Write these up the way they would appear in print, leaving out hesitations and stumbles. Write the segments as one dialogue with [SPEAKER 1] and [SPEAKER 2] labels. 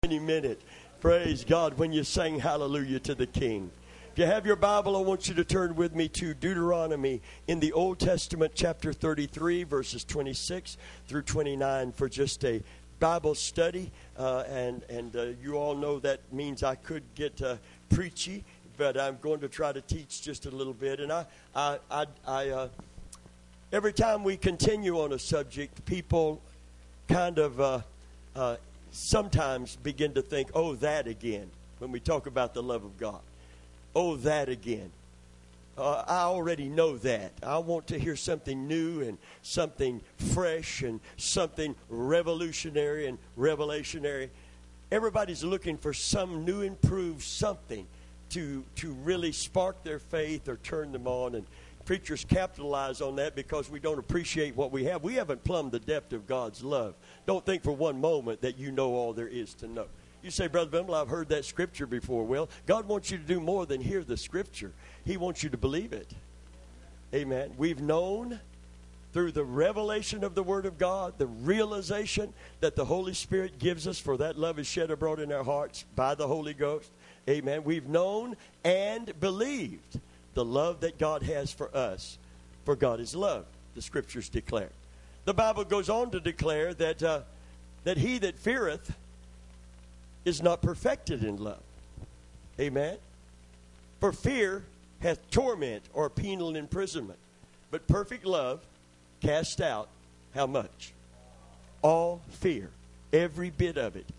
[SPEAKER 1] Any minute. Praise God when you sing hallelujah to the King. If you have your Bible, I want you to turn with me to Deuteronomy in the Old Testament, chapter 33, verses 26 through 29 for just a Bible study. And you all know that means I could get preachy, but I'm going to try to teach just a little bit. And every time we continue on a subject, people kind of sometimes begin to think, oh, that again, when we talk about the love of God. Oh, that again. I already know that. I want to hear something new and something fresh and something revolutionary and revelationary. Everybody's looking for some new improved something to really spark their faith or turn them on. And preachers capitalize on that because we don't appreciate what we have. We haven't plumbed the depth of God's love. Don't think for one moment that you know all there is to know. You say, Brother Bimble, I've heard that scripture before. Well, God wants you to do more than hear the scripture. He wants you to believe it. Amen. We've known through the revelation of the Word of God, the realization that the Holy Spirit gives us, for that love is shed abroad in our hearts by the Holy Ghost. Amen. We've known and believed the love that God has for us, for God is love, the Scriptures declare. The Bible goes on to declare that he that feareth is not perfected in love. Amen? For fear hath torment or penal imprisonment, but perfect love cast out how much? All fear. Every bit of it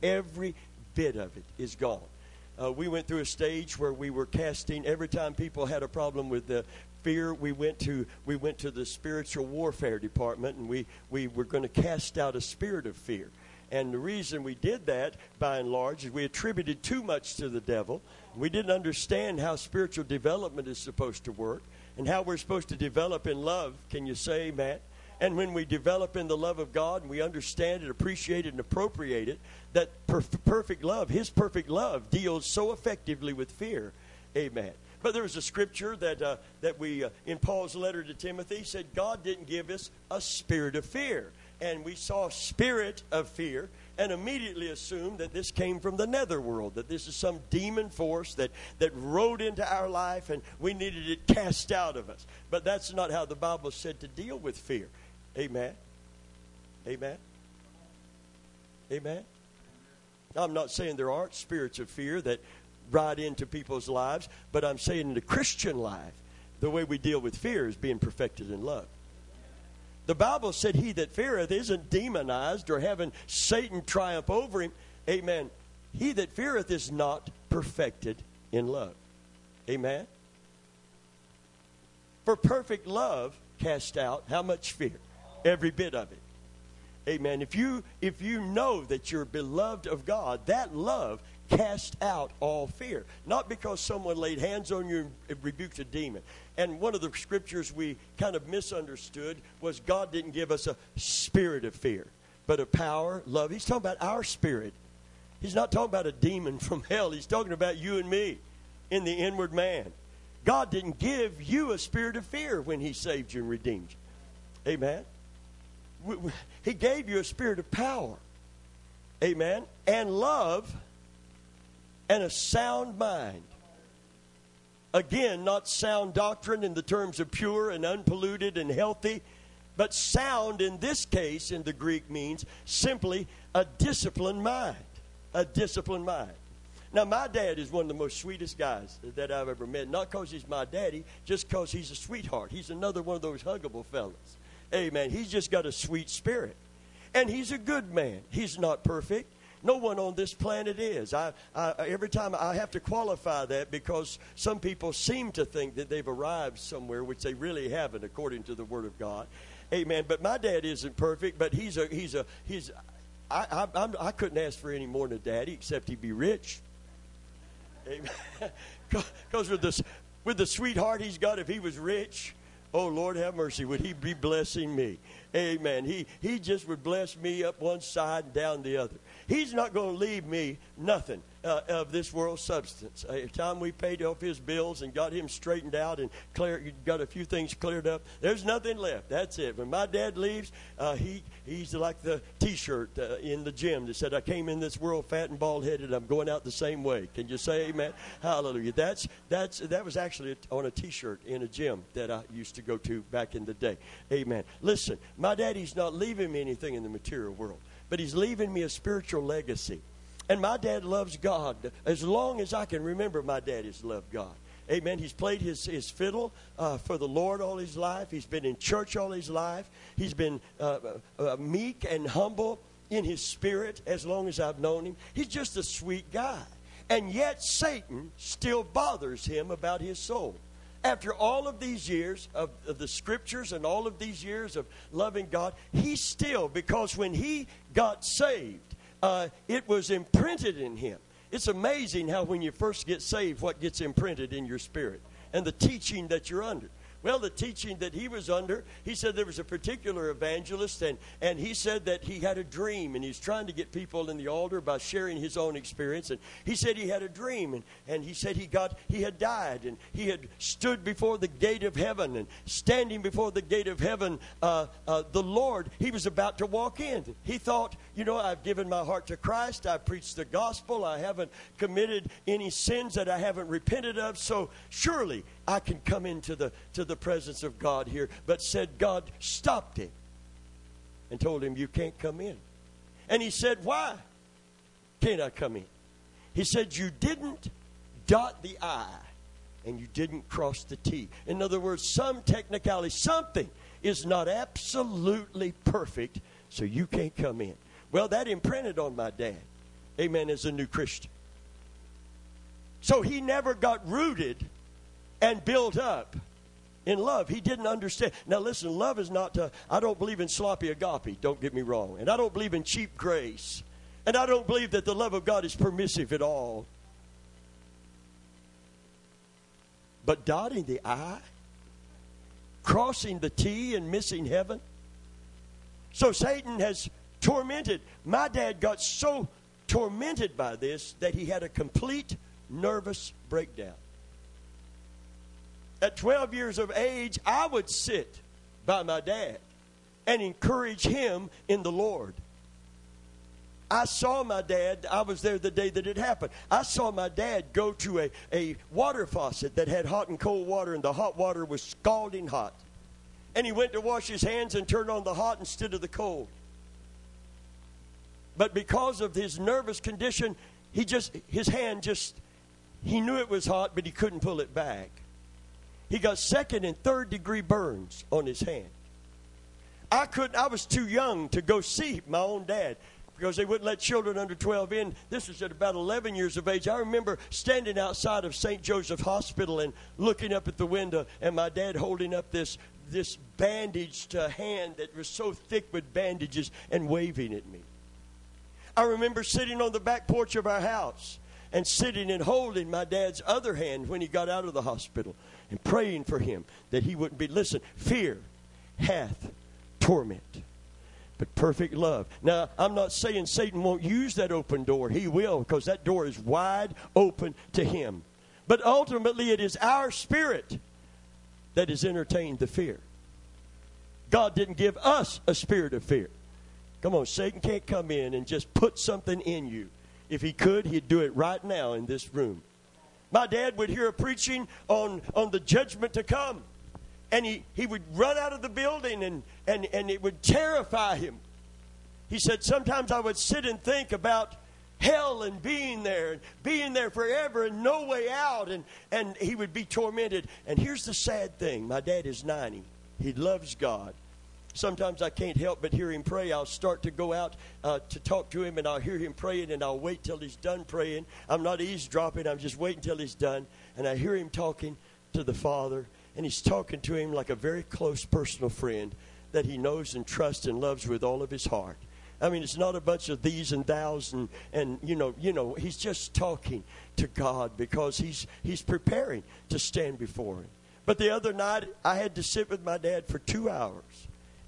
[SPEAKER 1] is gone. We went through a stage where we were casting, every time people had a problem with the fear, we went to the spiritual warfare department, and we were going to cast out a spirit of fear. And the reason we did that, by and large, is we attributed too much to the devil. We didn't understand how spiritual development is supposed to work and how we're supposed to develop in love. Can you say amen? And when we develop in the love of God and we understand it, appreciate it, and appropriate it, that perfect love, His perfect love, deals so effectively with fear. Amen. But there was a scripture that we, in Paul's letter to Timothy, said God didn't give us a spirit of fear. And we saw spirit of fear and immediately assumed that this came from the netherworld, that this is some demon force that rode into our life and we needed it cast out of us. But that's not how the Bible said to deal with fear. Amen. Amen. Amen. I'm not saying there aren't spirits of fear that ride into people's lives, but I'm saying in the Christian life, the way we deal with fear is being perfected in love. The Bible said he that feareth isn't demonized or having Satan triumph over him. Amen. He that feareth is not perfected in love. Amen. For perfect love cast out how much fear? Every bit of it. Amen. If you know that you're beloved of God, that love cast out all fear. Not because someone laid hands on you and rebuked a demon. And one of the scriptures we kind of misunderstood was God didn't give us a spirit of fear, but of power, love. He's talking about our spirit. He's not talking about a demon from hell. He's talking about you and me in the inward man. God didn't give you a spirit of fear when He saved you and redeemed you. Amen. He gave you a spirit of power. Amen. And love and a sound mind. Again, not sound doctrine in the terms of pure and unpolluted and healthy, but sound in this case in the Greek means simply a disciplined mind. A disciplined mind. Now, my dad is one of the most sweetest guys that I've ever met. Not because he's my daddy, just because he's a sweetheart. He's another one of those huggable fellas. Amen. He's just got a sweet spirit. And he's a good man. He's not perfect. No one on this planet is. Every time I have to qualify that because some people seem to think that they've arrived somewhere, which they really haven't, according to the Word of God. Amen. But my dad isn't perfect, but I couldn't ask for any more than a daddy, except he'd be rich. Amen. Because with the sweetheart he's got, if he was rich, oh, Lord have mercy, would he be blessing me? Amen. He just would bless me up one side and down the other. He's not going to leave me nothing of this world's substance. Every time we paid off his bills and got him straightened out and got a few things cleared up, there's nothing left. That's it. When my dad leaves, he's like the T-shirt in the gym that said, I came in this world fat and bald-headed. I'm going out the same way. Can you say amen? Hallelujah. That was actually on a T-shirt in a gym that I used to go to back in the day. Amen. Listen, my daddy's not leaving me anything in the material world, but he's leaving me a spiritual legacy. And my dad loves God. As long as I can remember, my dad has loved God. Amen. He's played his fiddle for the Lord all his life. He's been in church all his life. He's been meek and humble in his spirit as long as I've known him. He's just a sweet guy. And yet Satan still bothers him about his soul. After all of these years of the scriptures and all of these years of loving God, he still, because when he got saved, it was imprinted in him. It's amazing how when you first get saved, what gets imprinted in your spirit and the teaching that you're under. Well, the teaching that he was under, he said there was a particular evangelist, and he said that he had a dream, and he's trying to get people in the altar by sharing his own experience. And he said he had a dream, and he said he had died, and he had stood before the gate of heaven, and standing before the gate of heaven, the Lord, he was about to walk in. He thought, I've given my heart to Christ. I've preached the gospel. I haven't committed any sins that I haven't repented of. So surely I can come into the presence of God here. But said God stopped him and told him, you can't come in. And he said, why can't I come in? He said, you didn't dot the I and you didn't cross the T. In other words, some technicality, something is not absolutely perfect, so you can't come in. Well, that imprinted on my dad, amen, as a new Christian. So he never got rooted and built up in love. He didn't understand. Now listen, love is not, I don't believe in sloppy agape, don't get me wrong. And I don't believe in cheap grace. And I don't believe that the love of God is permissive at all. But dotting the I, crossing the T and missing heaven. So Satan has tormented. My dad got so tormented by this that he had a complete nervous breakdown. At 12 years of age, I would sit by my dad and encourage him in the Lord. I saw my dad, I was there the day that it happened. I saw my dad go to a water faucet that had hot and cold water, and the hot water was scalding hot. And he went to wash his hands and turned on the hot instead of the cold. But because of his nervous condition, he knew it was hot, but he couldn't pull it back. He got second and third degree burns on his hand. I was too young to go see my own dad because they wouldn't let children under 12 in. This was at about 11 years of age. I remember standing outside of St. Joseph Hospital and looking up at the window, and my dad holding up this bandaged hand that was so thick with bandages and waving at me. I remember sitting on the back porch of our house and sitting and holding my dad's other hand when he got out of the hospital and praying for him that he wouldn't be. Listen, fear hath torment, but perfect love. Now, I'm not saying Satan won't use that open door. He will, because that door is wide open to him. But ultimately, it is our spirit that has entertained the fear. God didn't give us a spirit of fear. Come on, Satan can't come in and just put something in you. If he could, he'd do it right now in this room. My dad would hear a preaching on the judgment to come. And he would run out of the building and it would terrify him. He said, sometimes I would sit and think about hell and being there forever and no way out. And he would be tormented. And here's the sad thing. My dad is 90. He loves God. Sometimes I can't help but hear him pray. I'll start to go out to talk to him, and I'll hear him praying, and I'll wait till he's done praying. I'm not eavesdropping. I'm just waiting till he's done. And I hear him talking to the Father, and he's talking to him like a very close personal friend that he knows and trusts and loves with all of his heart. I mean, it's not a bunch of these and thous, and you know, he's just talking to God because he's preparing to stand before him. But the other night, I had to sit with my dad for 2 hours.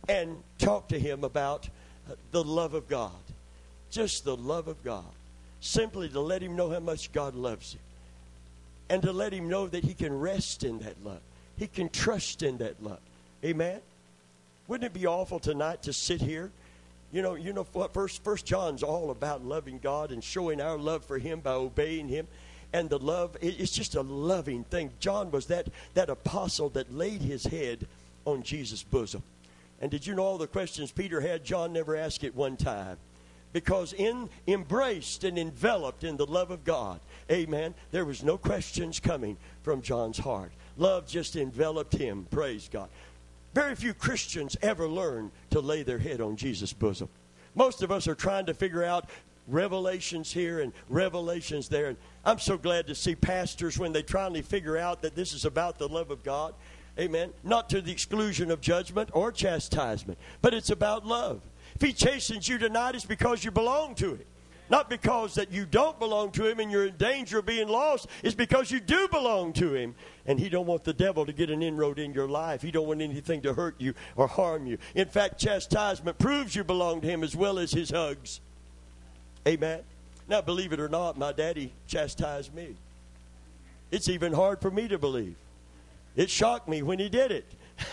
[SPEAKER 1] and talk to him about the love of God. Just the love of God. Simply to let him know how much God loves him. And to let him know that he can rest in that love. He can trust in that love. Amen? Wouldn't it be awful tonight to sit here? You know what? First John's all about loving God and showing our love for him by obeying him. And the love, it's just a loving thing. John was that apostle that laid his head on Jesus' bosom. And did you know all the questions Peter had, John never asked at one time? Because embraced and enveloped in the love of God, amen, there was no questions coming from John's heart. Love just enveloped him, praise God. Very few Christians ever learn to lay their head on Jesus' bosom. Most of us are trying to figure out revelations here and revelations there. And I'm so glad to see pastors when they finally figure out that this is about the love of God. Amen. Not to the exclusion of judgment or chastisement, but it's about love. If he chastens you tonight, it's because you belong to him. Not because that you don't belong to him and you're in danger of being lost. It's because you do belong to him. And he don't want the devil to get an inroad in your life. He don't want anything to hurt you or harm you. In fact, chastisement proves you belong to him as well as his hugs. Amen. Now, believe it or not, my daddy chastised me. It's even hard for me to believe. It shocked me when he did it.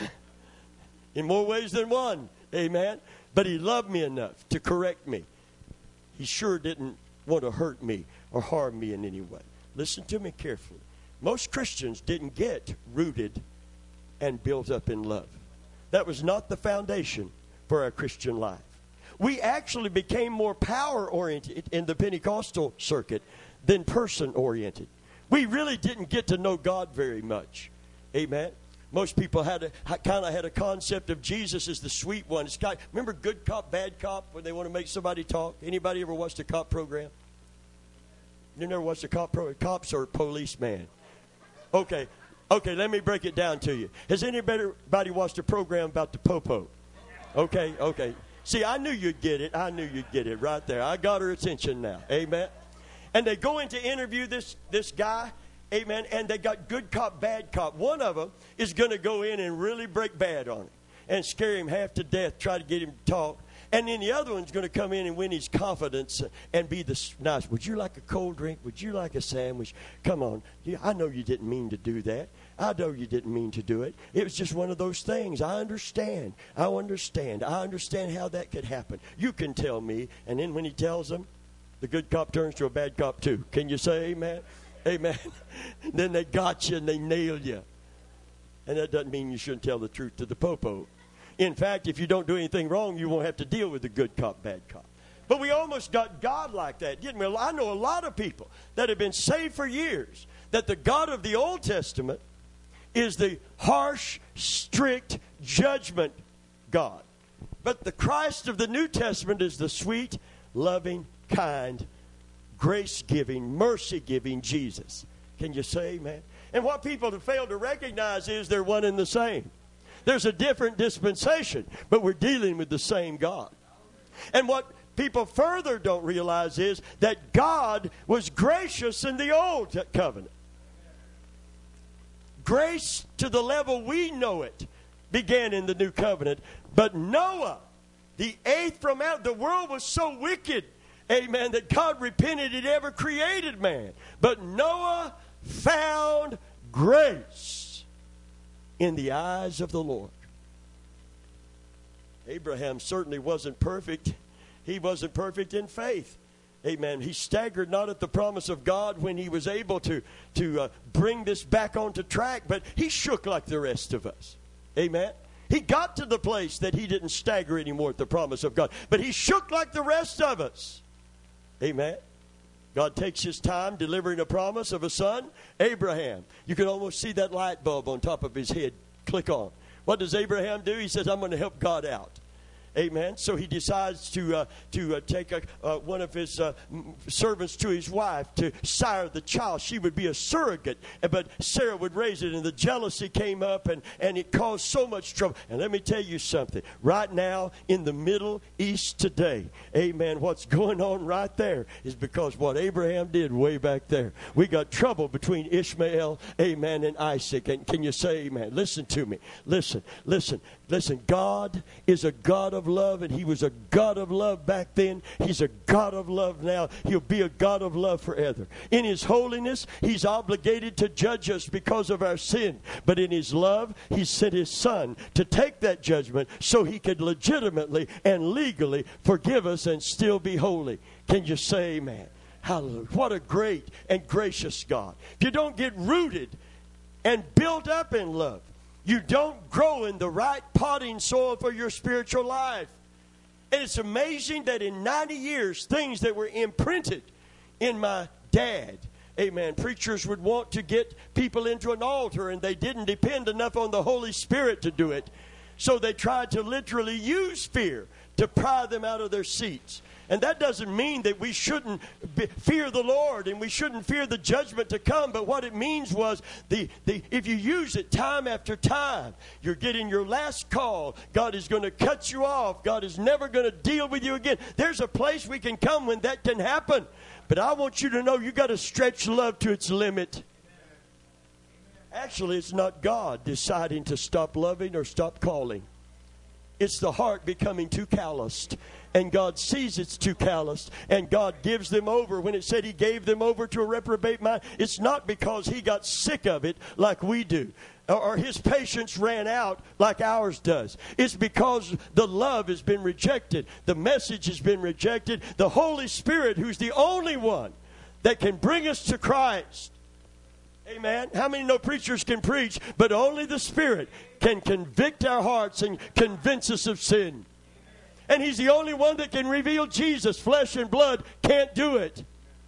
[SPEAKER 1] In more ways than one. Amen. But he loved me enough to correct me. He sure didn't want to hurt me or harm me in any way. Listen to me carefully. Most Christians didn't get rooted and built up in love. That was not the foundation for our Christian life. We actually became more power-oriented in the Pentecostal circuit than person-oriented. We really didn't get to know God very much. Amen. Most people had a concept of Jesus as the sweet one. Remember Good Cop, Bad Cop, when they want to make somebody talk? Anybody ever watched a cop program? You never watched a cop program? Cops are policeman. Okay, let me break it down to you. Has anybody watched a program about the Popo? Okay. See, I knew you'd get it. I knew you'd get it right there. I got her attention now. Amen. And they go in to interview this guy. Amen. And they got good cop, bad cop. One of them is going to go in and really break bad on him and scare him half to death, try to get him to talk. And then the other one's going to come in and win his confidence and be nice. Would you like a cold drink? Would you like a sandwich? Come on. I know you didn't mean to do that. I know you didn't mean to do it. It was just one of those things. I understand. I understand how that could happen. You can tell me. And then when he tells them, the good cop turns to a bad cop too. Can you say amen? Amen. Then they got you and they nailed you. And that doesn't mean you shouldn't tell the truth to the Popo. In fact, if you don't do anything wrong, you won't have to deal with the good cop, bad cop. But we almost got God like that, didn't we? I know a lot of people that have been saved for years, that the God of the Old Testament is the harsh, strict judgment God. But the Christ of the New Testament is the sweet, loving, kind, grace-giving, mercy-giving Jesus. Can you say amen? And what people have failed to recognize is they're one and the same. There's a different dispensation, but we're dealing with the same God. And what people further don't realize is that God was gracious in the old covenant. Grace to the level we know it began in the new covenant. But Noah, the eighth from out, the world was so wicked, amen, that God repented He'd ever created man. But Noah found grace in the eyes of the Lord. Abraham certainly wasn't perfect. He wasn't perfect in faith. Amen. He staggered not at the promise of God when he was able to bring this back onto track, but he shook like the rest of us. Amen. He got to the place that he didn't stagger anymore at the promise of God, but he shook like the rest of us. Amen. God takes his time delivering a promise of a son, Abraham. You can almost see that light bulb on top of his head click on. What does Abraham do? He says, I'm going to help God out. Amen. So he decides to take one of his servants to his wife to sire the child. She would be a surrogate, but Sarah would raise it. And the jealousy came up, and it caused so much trouble. And let me tell you something. Right now, in the Middle East today, amen, what's going on right there is because what Abraham did way back there. We got trouble between Ishmael, amen, and Isaac. And can you say amen? Listen to me. Listen. God is a God of love, and he was a God of love back then. He's a God of love now. He'll be a God of love forever. In his holiness, he's obligated to judge us because of our sin. But in his love, he sent his son to take that judgment so he could legitimately and legally forgive us and still be holy. Can you say amen? Hallelujah. What a great and gracious God. If you don't get rooted and built up in love, you don't grow in the right potting soil for your spiritual life. And it's amazing that in 90 years, things that were imprinted in my dad, amen, preachers would want to get people into an altar, and they didn't depend enough on the Holy Spirit to do it. So they tried to literally use fear to pry them out of their seats. And that doesn't mean that we shouldn't fear the Lord and we shouldn't fear the judgment to come. But what it means was if you use it time after time, you're getting your last call. God is going to cut you off. God is never going to deal with you again. There's a place we can come when that can happen. But I want you to know you got to stretch love to its limit. Actually, it's not God deciding to stop loving or stop calling. It's the heart becoming too calloused. And God sees it's too calloused, and God gives them over. When it said he gave them over to a reprobate mind, it's not because he got sick of it like we do, or his patience ran out like ours does. It's because the love has been rejected. The message has been rejected. The Holy Spirit, who's the only one that can bring us to Christ. Amen. How many know preachers can preach, but only the Spirit can convict our hearts and convince us of sin? And he's the only one that can reveal Jesus. Flesh and blood can't do it.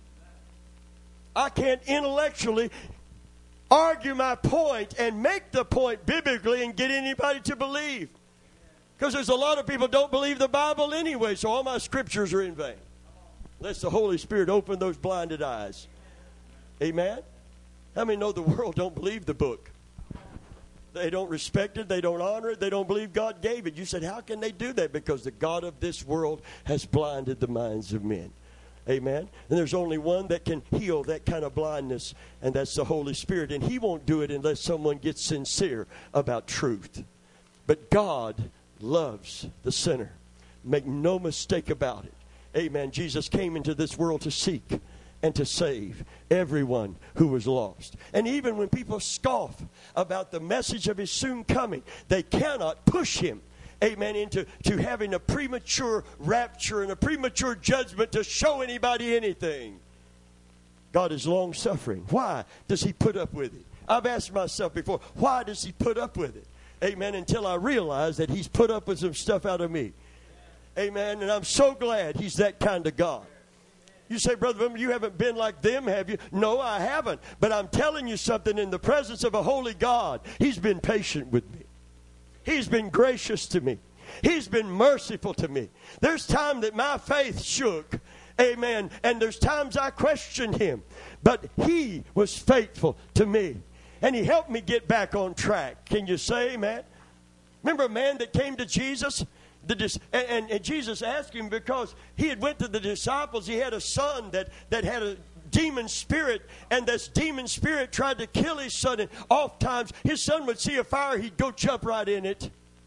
[SPEAKER 1] I can't intellectually argue my point and make the point biblically and get anybody to believe. Because there's a lot of people don't believe the Bible anyway, so all my scriptures are in vain. Unless the Holy Spirit open those blinded eyes. Amen? How many know the world don't believe the book? They don't respect it. They don't honor it. They don't believe God gave it. You said, how can they do that? Because the God of this world has blinded the minds of men. Amen? And there's only one that can heal that kind of blindness, and that's the Holy Spirit. And he won't do it unless someone gets sincere about truth. But God loves the sinner. Make no mistake about it. Amen. Jesus came into this world to seek and to save everyone who was lost. And even when people scoff about the message of his soon coming, they cannot push him, amen, into having a premature rapture and a premature judgment to show anybody anything. God is long-suffering. Why does he put up with it? I've asked myself before, why does he put up with it? Amen, until I realize that he's put up with some stuff out of me. Amen, and I'm so glad he's that kind of God. You say, Brother Wimmer, you haven't been like them, have you? No, I haven't. But I'm telling you something, in the presence of a holy God, he's been patient with me. He's been gracious to me. He's been merciful to me. There's time that my faith shook. Amen. And there's times I questioned him. But he was faithful to me. And he helped me get back on track. Can you say amen? Remember a man that came to Jesus? And Jesus asked him because he had went to the disciples. He had a son that had a demon spirit, and this demon spirit tried to kill his son. And oftentimes his son would see a fire, he'd go jump right in it.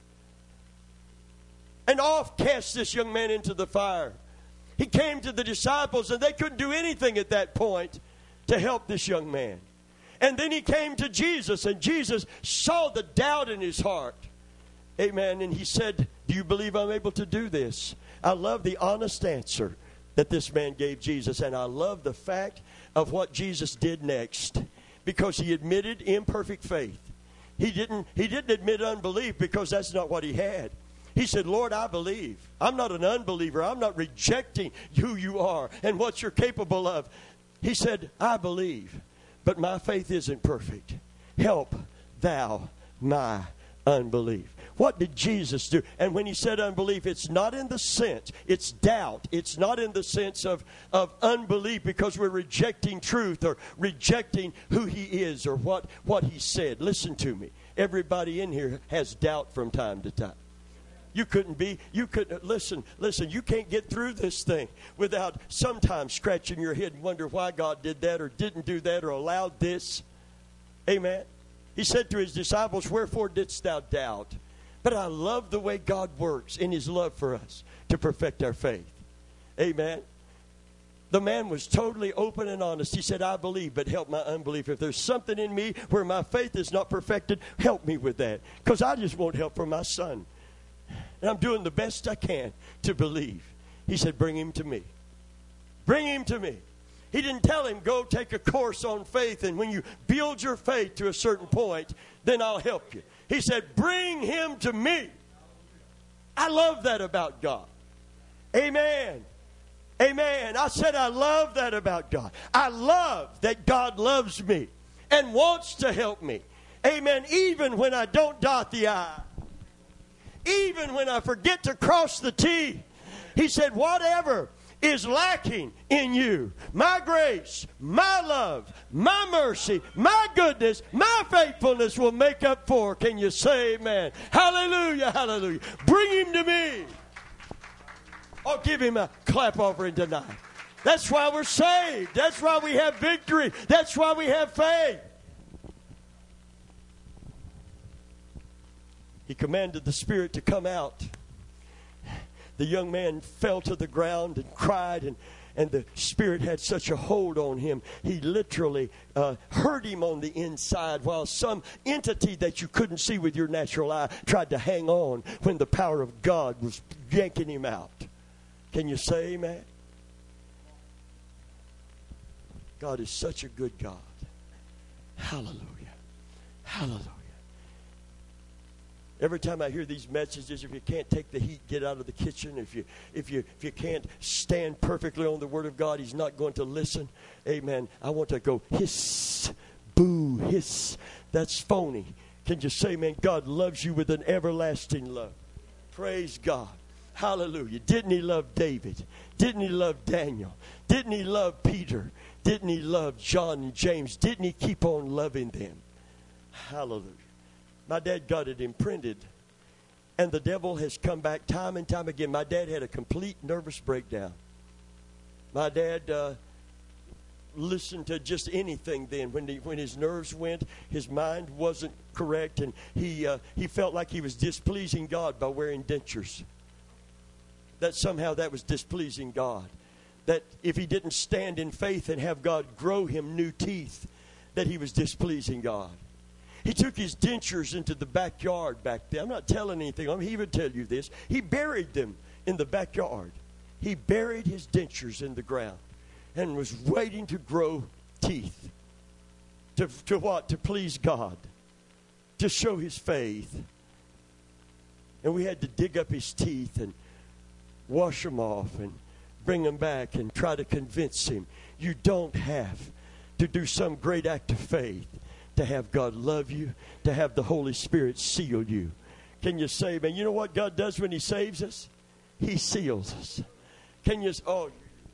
[SPEAKER 1] And off cast this young man into the fire. He came to the disciples, and they couldn't do anything at that point to help this young man. And then he came to Jesus, and Jesus saw the doubt in his heart. Amen. And he said, do you believe I'm able to do this? I love the honest answer that this man gave Jesus. And I love the fact of what Jesus did next. Because he admitted imperfect faith. He didn't admit unbelief because that's not what he had. He said, Lord, I believe. I'm not an unbeliever. I'm not rejecting who you are and what you're capable of. He said, I believe, but my faith isn't perfect. Help thou my unbelief. What did Jesus do? And when he said unbelief, it's not in the sense, it's doubt. It's not in the sense of unbelief because we're rejecting truth or rejecting who he is or what he said. Listen to me. Everybody in here has doubt from time to time. You couldn't, listen, you can't get through this thing without sometimes scratching your head and wonder why God did that or didn't do that or allowed this. Amen. He said to his disciples, wherefore didst thou doubt? But I love the way God works in his love for us to perfect our faith. Amen. The man was totally open and honest. He said, I believe, but help my unbelief. If there's something in me where my faith is not perfected, help me with that. Because I just want help from my son. And I'm doing the best I can to believe. He said, bring him to me. Bring him to me. He didn't tell him, go take a course on faith, and when you build your faith to a certain point, then I'll help you. He said, bring him to me. I love that about God. Amen. Amen. I said I love that about God. I love that God loves me and wants to help me. Amen. Even when I don't dot the I. Even when I forget to cross the T. He said, whatever is lacking in you, my grace, my love, my mercy, my goodness, my faithfulness will make up for. Can you say amen? Hallelujah, hallelujah. Bring him to me. Oh, give him a clap offering tonight. That's why we're saved. That's why we have victory. That's why we have faith. He commanded the spirit to come out. The young man fell to the ground and cried, and the spirit had such a hold on him. He literally hurt him on the inside while some entity that you couldn't see with your natural eye tried to hang on when the power of God was yanking him out. Can you say amen? God is such a good God. Hallelujah. Hallelujah. Every time I hear these messages, if you can't take the heat, get out of the kitchen. If you can't stand perfectly on the Word of God, He's not going to listen. Amen. I want to go hiss, boo, hiss. That's phony. Can you say, man, God loves you with an everlasting love? Praise God. Hallelujah. Didn't He love David? Didn't He love Daniel? Didn't He love Peter? Didn't He love John and James? Didn't He keep on loving them? Hallelujah. My dad got it imprinted, and the devil has come back time and time again. My dad had a complete nervous breakdown. My dad listened to just anything then. When his nerves went, his mind wasn't correct, and he felt like he was displeasing God by wearing dentures. That somehow that was displeasing God. That if he didn't stand in faith and have God grow him new teeth, that he was displeasing God. He took his dentures into the backyard back there. I'm not telling anything. He would tell you this. He buried them in the backyard. He buried his dentures in the ground and was waiting to grow teeth. To what? To please God. To show his faith. And we had to dig up his teeth and wash them off and bring them back and try to convince him. You don't have to do some great act of faith to have God love you, to have the Holy Spirit seal you. Can you say, man, you know what God does when He saves us? He seals us. Can you, amen.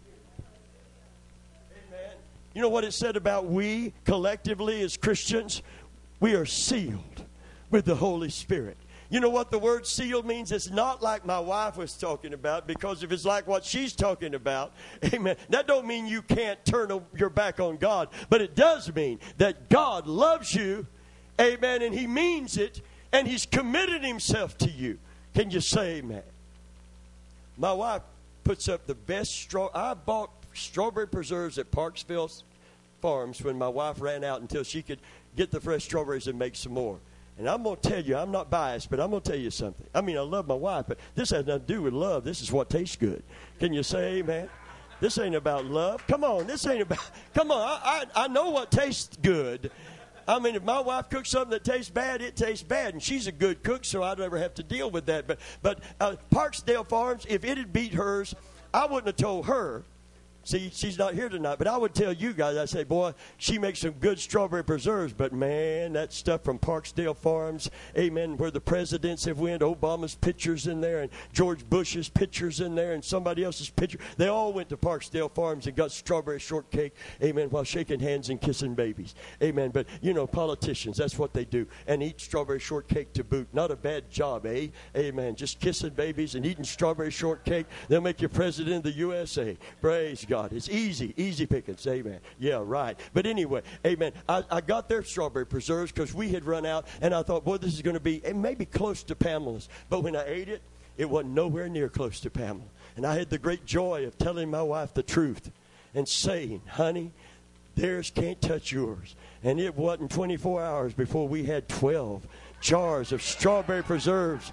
[SPEAKER 1] You know what it said about we collectively as Christians? We are sealed with the Holy Spirit. You know what the word sealed means? It's not like my wife was talking about, because if it's like what she's talking about, amen, that don't mean you can't turn your back on God. But it does mean that God loves you, amen, and He means it, and He's committed Himself to you. Can you say amen? My wife puts up the best I bought strawberry preserves at Parksville Farms when my wife ran out until she could get the fresh strawberries and make some more. And I'm going to tell you, I'm not biased, but I'm going to tell you something. I mean, I love my wife, but this has nothing to do with love. This is what tastes good. Can you say amen? This ain't about love. Come on, this ain't about, come on, I know what tastes good. I mean, if my wife cooks something that tastes bad, it tastes bad. And she's a good cook, so I never have to deal with that. But Parksdale Farms, if it had beat hers, I wouldn't have told her See, she's not here tonight, but I would tell you guys, I say, boy, she makes some good strawberry preserves, but man, that stuff from Parksdale Farms, amen, where the presidents have went, Obama's pictures in there, and George Bush's pictures in there, and somebody else's picture. They all went to Parksdale Farms and got strawberry shortcake, amen, while shaking hands and kissing babies. Amen. But, you know, politicians, that's what they do, and eat strawberry shortcake to boot. Not a bad job, eh? Amen. Just kissing babies and eating strawberry shortcake. They'll make you president of the USA. Praise God. It's easy pickings. Amen. Yeah, right. But anyway, amen. I got their strawberry preserves because we had run out, and I thought, boy, this is going to be maybe close to Pamela's. But when I ate it, it wasn't nowhere near close to Pamela. And I had the great joy of telling my wife the truth and saying, honey, theirs can't touch yours. And it wasn't 24 hours before we had 12 jars of strawberry preserves.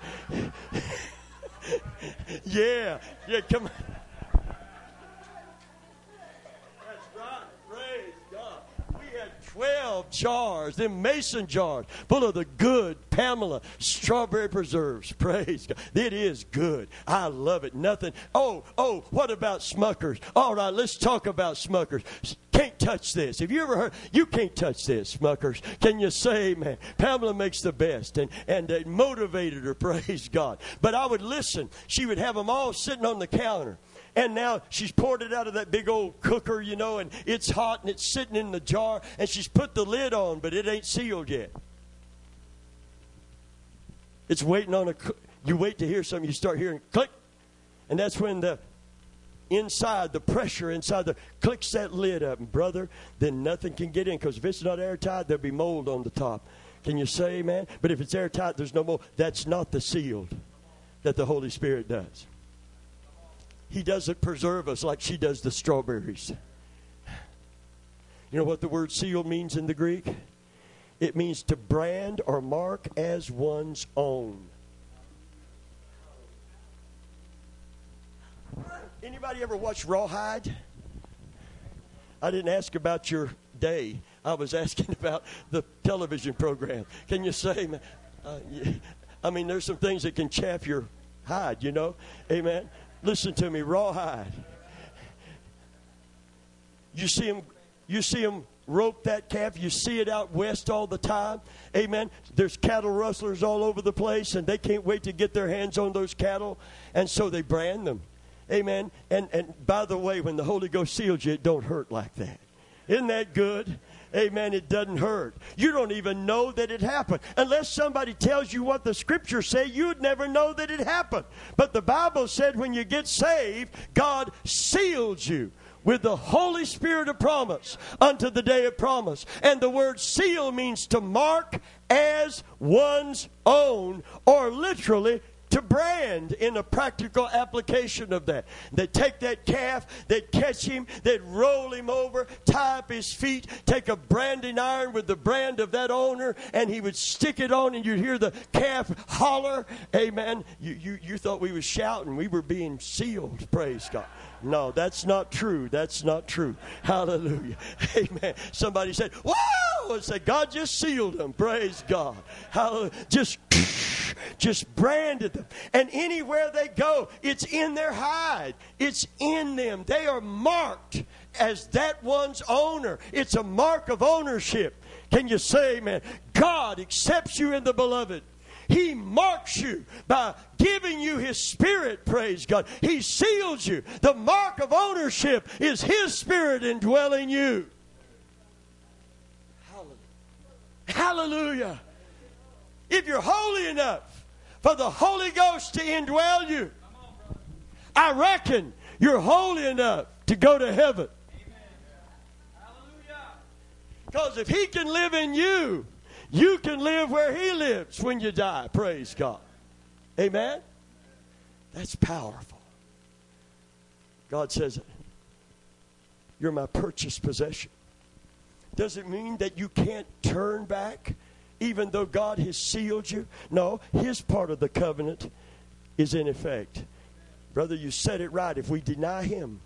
[SPEAKER 1] Yeah, come on. That's right. Praise God. We had 12 jars, them mason jars, full of the good Pamela strawberry preserves. Praise God. It is good. I love it. Nothing. Oh, what about Smuckers? All right, let's talk about Smuckers. Can't touch this. Have you ever heard? You can't touch this, Smuckers. Can you say, man? Pamela makes the best, and it motivated her. Praise God. But I would listen. She would have them all sitting on the counter. And now she's poured it out of that big old cooker, you know, and it's hot and it's sitting in the jar, and she's put the lid on, but it ain't sealed yet. It's waiting on you wait to hear something, you start hearing click, and that's when the pressure inside clicks that lid up, and brother, then nothing can get in, because if it's not airtight, there'll be mold on the top. Can you say amen? But if it's airtight, there's no mold. That's not the sealed that the Holy Spirit does. He doesn't preserve us like she does the strawberries. You know what the word seal means in the Greek? It means to brand or mark as one's own. Anybody ever watch Rawhide? I didn't ask about your day. I was asking about the television program. Can you say, I mean, there's some things that can chafe your hide, you know? Amen. Listen to me, Rawhide. You see them rope that calf. You see it out west all the time. Amen. There's cattle rustlers all over the place, and they can't wait to get their hands on those cattle, and so they brand them. Amen. And by the way, when the Holy Ghost seals you, it don't hurt like that. Isn't that good? Amen. It doesn't hurt. You don't even know that it happened. Unless somebody tells you what the Scriptures say, you'd never know that it happened. But the Bible said when you get saved, God seals you with the Holy Spirit of promise unto the day of promise. And the word seal means to mark as one's own, or literally to brand in a practical application of that. They'd take that calf, they'd catch him, they'd roll him over, tie up his feet, take a branding iron with the brand of that owner, and he would stick it on, and you'd hear the calf holler. Amen. You thought we was shouting. We were being sealed. Praise God. No, that's not true. That's not true. Hallelujah. Amen. Somebody said, whoa! And said, God just sealed them. Praise God. Hallelujah. Just branded them. And anywhere they go, it's in their hide. It's in them. They are marked as that one's owner. It's a mark of ownership. Can you say amen? God accepts you in the beloved. He marks you by giving you His Spirit, praise God. He seals you. The mark of ownership is His Spirit indwelling you. Hallelujah. If you're holy enough for the Holy Ghost to indwell you, I reckon you're holy enough to go to heaven. Because if He can live in you, you can live where He lives when you die. Praise God. Amen? That's powerful. God says, you're my purchased possession. Does it mean that you can't turn back even though God has sealed you? No, His part of the covenant is in effect. Brother, you said it right. If we deny Him,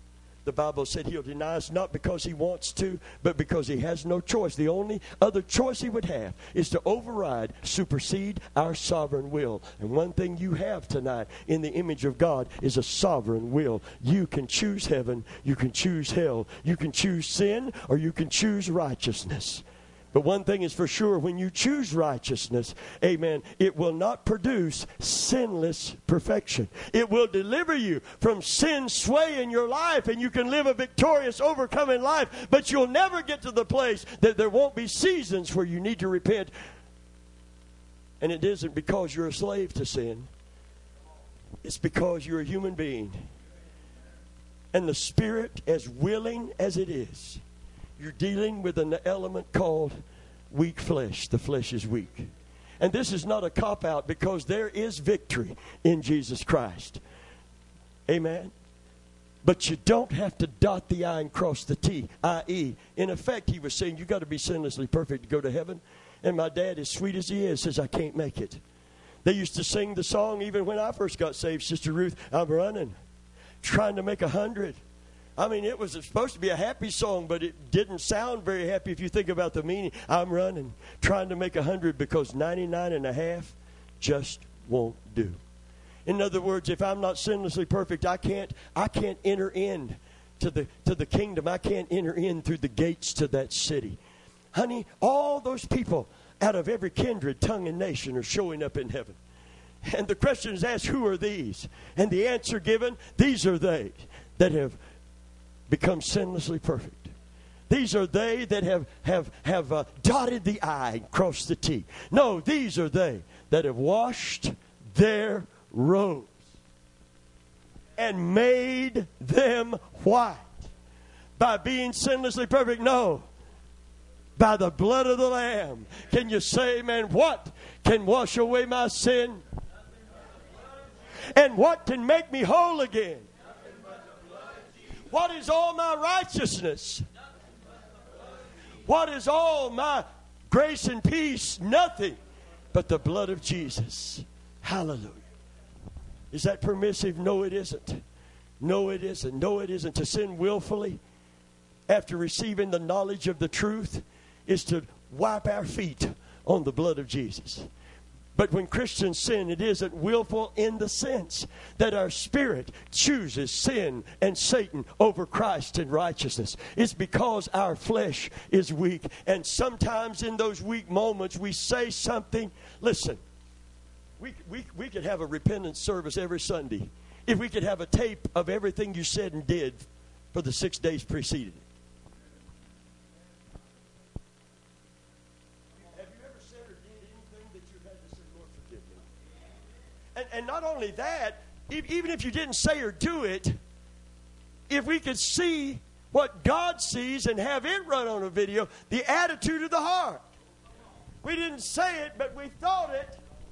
[SPEAKER 1] The Bible said He'll deny us not because He wants to, but because He has no choice. The only other choice He would have is to override, supersede our sovereign will. And one thing you have tonight in the image of God is a sovereign will. You can choose heaven, you can choose hell, you can choose sin, or you can choose righteousness. But one thing is for sure, when you choose righteousness, amen, it will not produce sinless perfection. It will deliver you from sin's sway in your life, and you can live a victorious, overcoming life. But you'll never get to the place that there won't be seasons where you need to repent. And it isn't because you're a slave to sin. It's because you're a human being. And the spirit, as willing as it is, you're dealing with an element called weak flesh. The flesh is weak. And this is not a cop-out, because there is victory in Jesus Christ. Amen? But you don't have to dot the I and cross the T, i.e., in effect, he was saying, you got to be sinlessly perfect to go to heaven. And my dad, as sweet as he is, says, I can't make it. They used to sing the song even when I first got saved, Sister Ruth, I'm running, trying to make 100. I mean, it was supposed to be a happy song, but it didn't sound very happy if you think about the meaning. I'm running, trying to make 100 because 99 and a half just won't do. In other words, if I'm not sinlessly perfect, I can't enter in to the kingdom. I can't enter in through the gates to that city. Honey, all those people out of every kindred, tongue, and nation are showing up in heaven. And the question is asked, who are these? And the answer given, these are they that have become sinlessly perfect. These are they that have dotted the I and crossed the T. No, these are they that have washed their robes and made them white. By being sinlessly perfect? No. By the blood of the Lamb. Can you say, man, what can wash away my sin? And what can make me whole again? What is all my righteousness? What is all my grace and peace? Nothing but the blood of Jesus. Hallelujah. Is that permissive? No, it isn't. No, it isn't. No, it isn't. To sin willfully after receiving the knowledge of the truth is to wipe our feet on the blood of Jesus. But when Christians sin, it isn't willful in the sense that our spirit chooses sin and Satan over Christ and righteousness. It's because our flesh is weak. And sometimes in those weak moments we say something. Listen, we could have a repentance service every Sunday if we could have a tape of everything you said and did for the 6 days preceding it. And not only that, even if you didn't say or do it, if we could see what God sees and have it run on a video, the attitude of the heart. We didn't say it, but we thought it.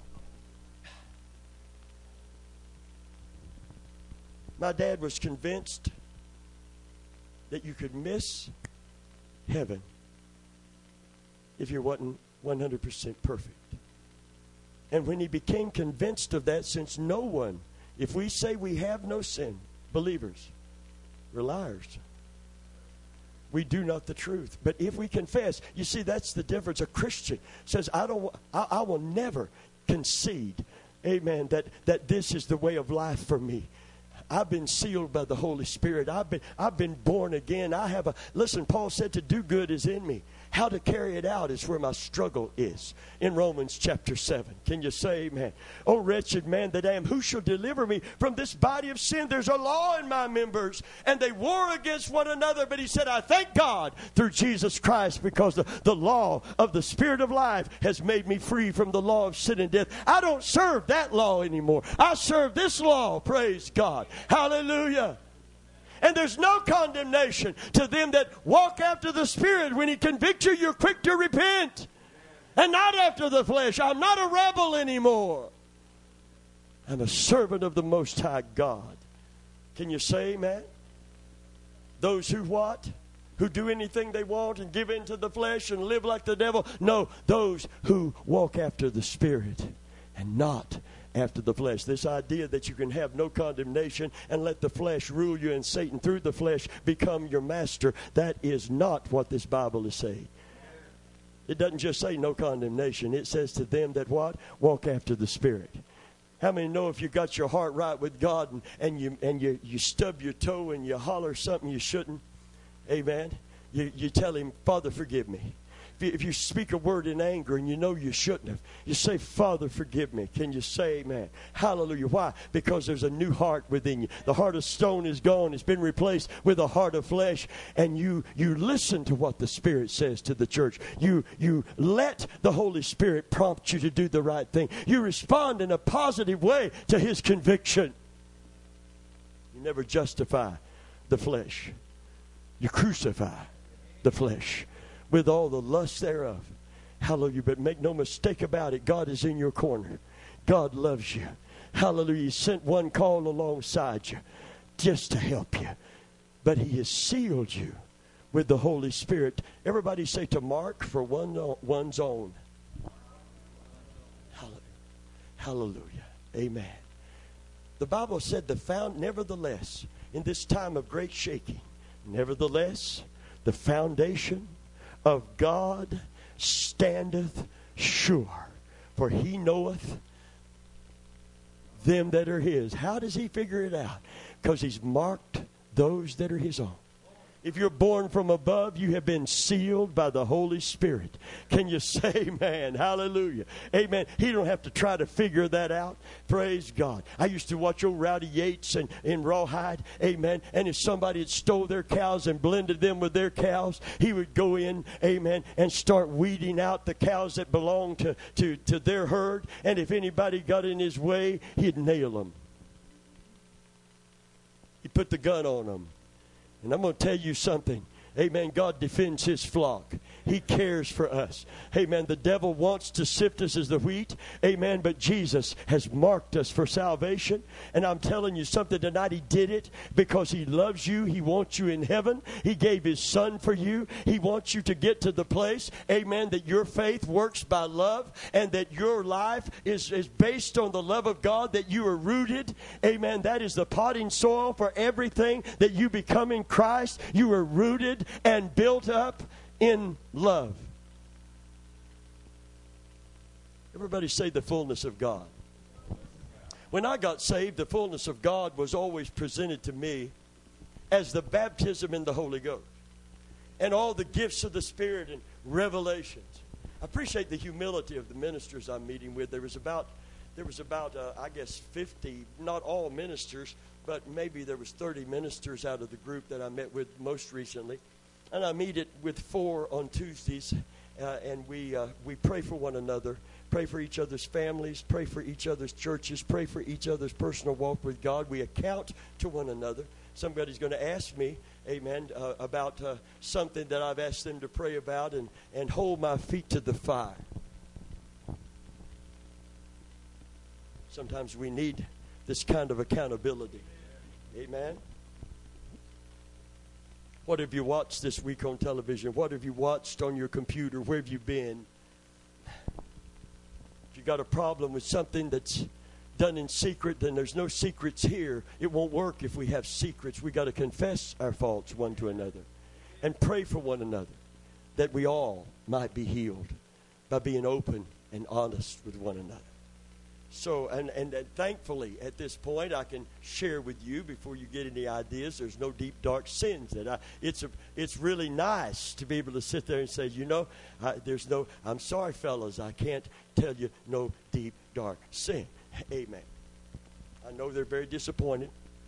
[SPEAKER 1] My dad was convinced that you could miss heaven if you wasn't 100% perfect. And when he became convinced of that, since no one, if we say we have no sin, believers, we're liars. We do not the truth. But if we confess, you see, that's the difference. A Christian says, I will never concede, amen, that this is the way of life for me. I've been sealed by the Holy Spirit. I've been born again. Listen, Paul said to do good is in me. How to carry it out is where my struggle is. In Romans chapter 7. Can you say amen? Oh, wretched man that I am, who shall deliver me from this body of sin? There's a law in my members, and they war against one another. But he said, I thank God through Jesus Christ, because the law of the Spirit of life has made me free from the law of sin and death. I don't serve that law anymore. I serve this law. Praise God. Hallelujah. And there's no condemnation to them that walk after the Spirit. When He convicts you, you're quick to repent. And not after the flesh. I'm not a rebel anymore. I'm a servant of the Most High God. Can you say amen? Those who what? Who do anything they want and give in to the flesh and live like the devil? No, those who walk after the Spirit and not after the flesh. This idea that you can have no condemnation and let the flesh rule you and Satan through the flesh become your master, that is not what this Bible is saying. It doesn't just say no condemnation. It says to them that what? Walk after the Spirit. How many know if you got your heart right with God and you stub your toe and you holler something you shouldn't, amen, you tell him, Father, forgive me. If you speak a word in anger and you know you shouldn't have, you say, Father, forgive me. Can you say amen? Hallelujah. Why? Because there's a new heart within you. The heart of stone is gone. It's been replaced with a heart of flesh. And you listen to what the Spirit says to the church. You let the Holy Spirit prompt you to do the right thing. You respond in a positive way to His conviction. You never justify the flesh. You crucify the flesh with all the lust thereof. Hallelujah. But make no mistake about it, God is in your corner. God loves you. Hallelujah. He sent one call alongside you just to help you. But He has sealed you with the Holy Spirit. Everybody say, to mark for one's own. Hallelujah. Amen. The Bible said nevertheless, in this time of great shaking, nevertheless, the foundation of God standeth sure, for He knoweth them that are His. How does He figure it out? Because He's marked those that are His own. If you're born from above, you have been sealed by the Holy Spirit. Can you say amen? Hallelujah. Amen. He don't have to try to figure that out. Praise God. I used to watch old Rowdy Yates in Rawhide. Amen. And if somebody had stole their cows and blended them with their cows, he would go in, amen, and start weeding out the cows that belonged to their herd. And if anybody got in his way, he'd nail them. He'd put the gun on them. And I'm going to tell you something. Amen. God defends His flock. He cares for us. Amen. The devil wants to sift us as the wheat. Amen. But Jesus has marked us for salvation. And I'm telling you something tonight. He did it because He loves you. He wants you in heaven. He gave His Son for you. He wants you to get to the place, amen, that your faith works by love and that your life is based on the love of God, that you are rooted. Amen. That is the potting soil for everything that you become in Christ. You are rooted and built up in love. Everybody say the fullness of God. When I got saved, the fullness of God was always presented to me as the baptism in the Holy Ghost and all the gifts of the Spirit and revelations. I appreciate the humility of the ministers I'm meeting with. There was about I guess 50, not all ministers, but maybe there was 30 ministers out of the group that I met with most recently. And I meet it with 4 on Tuesdays, and we pray for one another, pray for each other's families, pray for each other's churches, pray for each other's personal walk with God. We account to one another. Somebody's going to ask me, amen, about something that I've asked them to pray about and hold my feet to the fire. Sometimes we need this kind of accountability. Amen. What have you watched this week on television? What have you watched on your computer? Where have you been? If you got a problem with something that's done in secret, then there's no secrets here. It won't work if we have secrets. We got to confess our faults one to another and pray for one another that we all might be healed by being open and honest with one another. So, and thankfully, at this point, I can share with you before you get any ideas. There's no deep, dark sins. It's really nice to be able to sit there and say, I'm sorry, fellas, I can't tell you no deep, dark sin. Amen. I know they're very disappointed.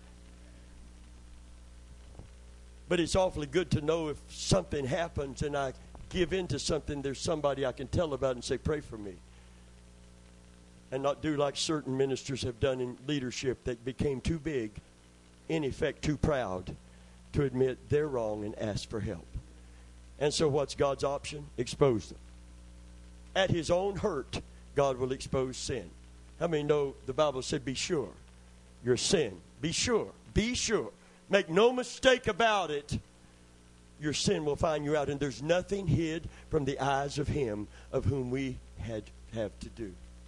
[SPEAKER 1] But it's awfully good to know if something happens and I give in to something, there's somebody I can tell about and say, pray for me. And not do like certain ministers have done in leadership that became too big, in effect too proud, to admit they're wrong and ask for help. And so what's God's option? Expose them. At His own hurt, God will expose sin. How many know the Bible said, be sure your sin? Be sure. Be sure. Make no mistake about it. Your sin will find you out. And there's nothing hid from the eyes of Him of whom we have to do.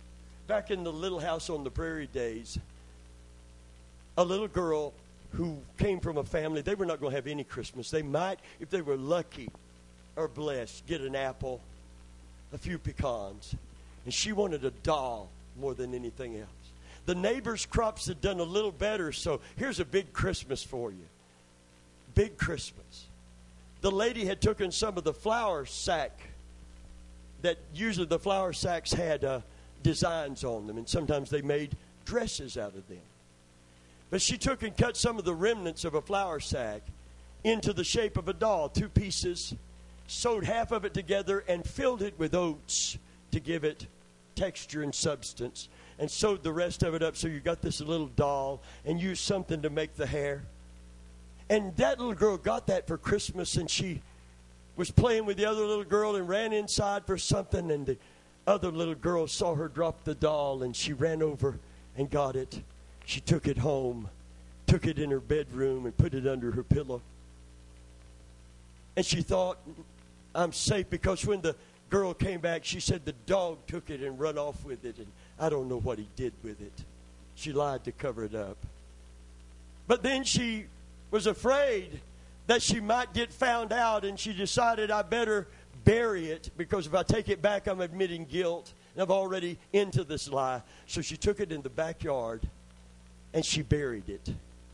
[SPEAKER 1] back in the Little House on the Prairie days, a little girl who came from a family, they were not going to have any Christmas. They might, if they were lucky or blessed, get an apple, a few pecans. And she wanted a doll more than anything else. The neighbors' crops had done a little better, so here's a big Christmas for you. Big Christmas. The lady had taken some of the flour sack that usually the flour sacks had designs on them, and sometimes they made dresses out of them. But she took and cut some of the remnants of a flour sack into the shape of a doll, 2 pieces, sewed half of it together and filled it with oats to give it texture and substance, and sewed the rest of it up so you got this little doll, and used something to make the hair. And that little girl got that for Christmas, and she was playing with the other little girl and ran inside for something, and the other little girl saw her drop the doll, and she ran over and got it. She took it home, took it in her bedroom, and put it under her pillow. And she thought, I'm safe, because when the girl came back, she said the dog took it and run off with it, and I don't know what he did with it. She lied to cover it up. But then she was afraid that she might get found out, and she decided I better bury it, because if I take it back, I'm admitting guilt, and I've already into this lie. So she took it in the backyard, and she buried it.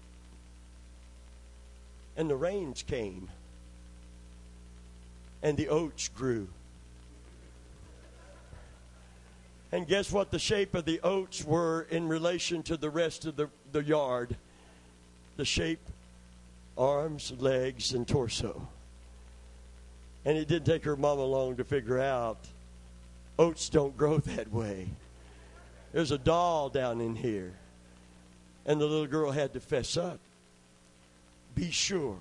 [SPEAKER 1] And the rains came, and the oats grew. And guess what the shape of the oats were in relation to the rest of the yard? The shape, arms, legs, and torso. And it didn't take her mama long to figure out oats don't grow that way. There's a doll down in here. And the little girl had to fess up. Be sure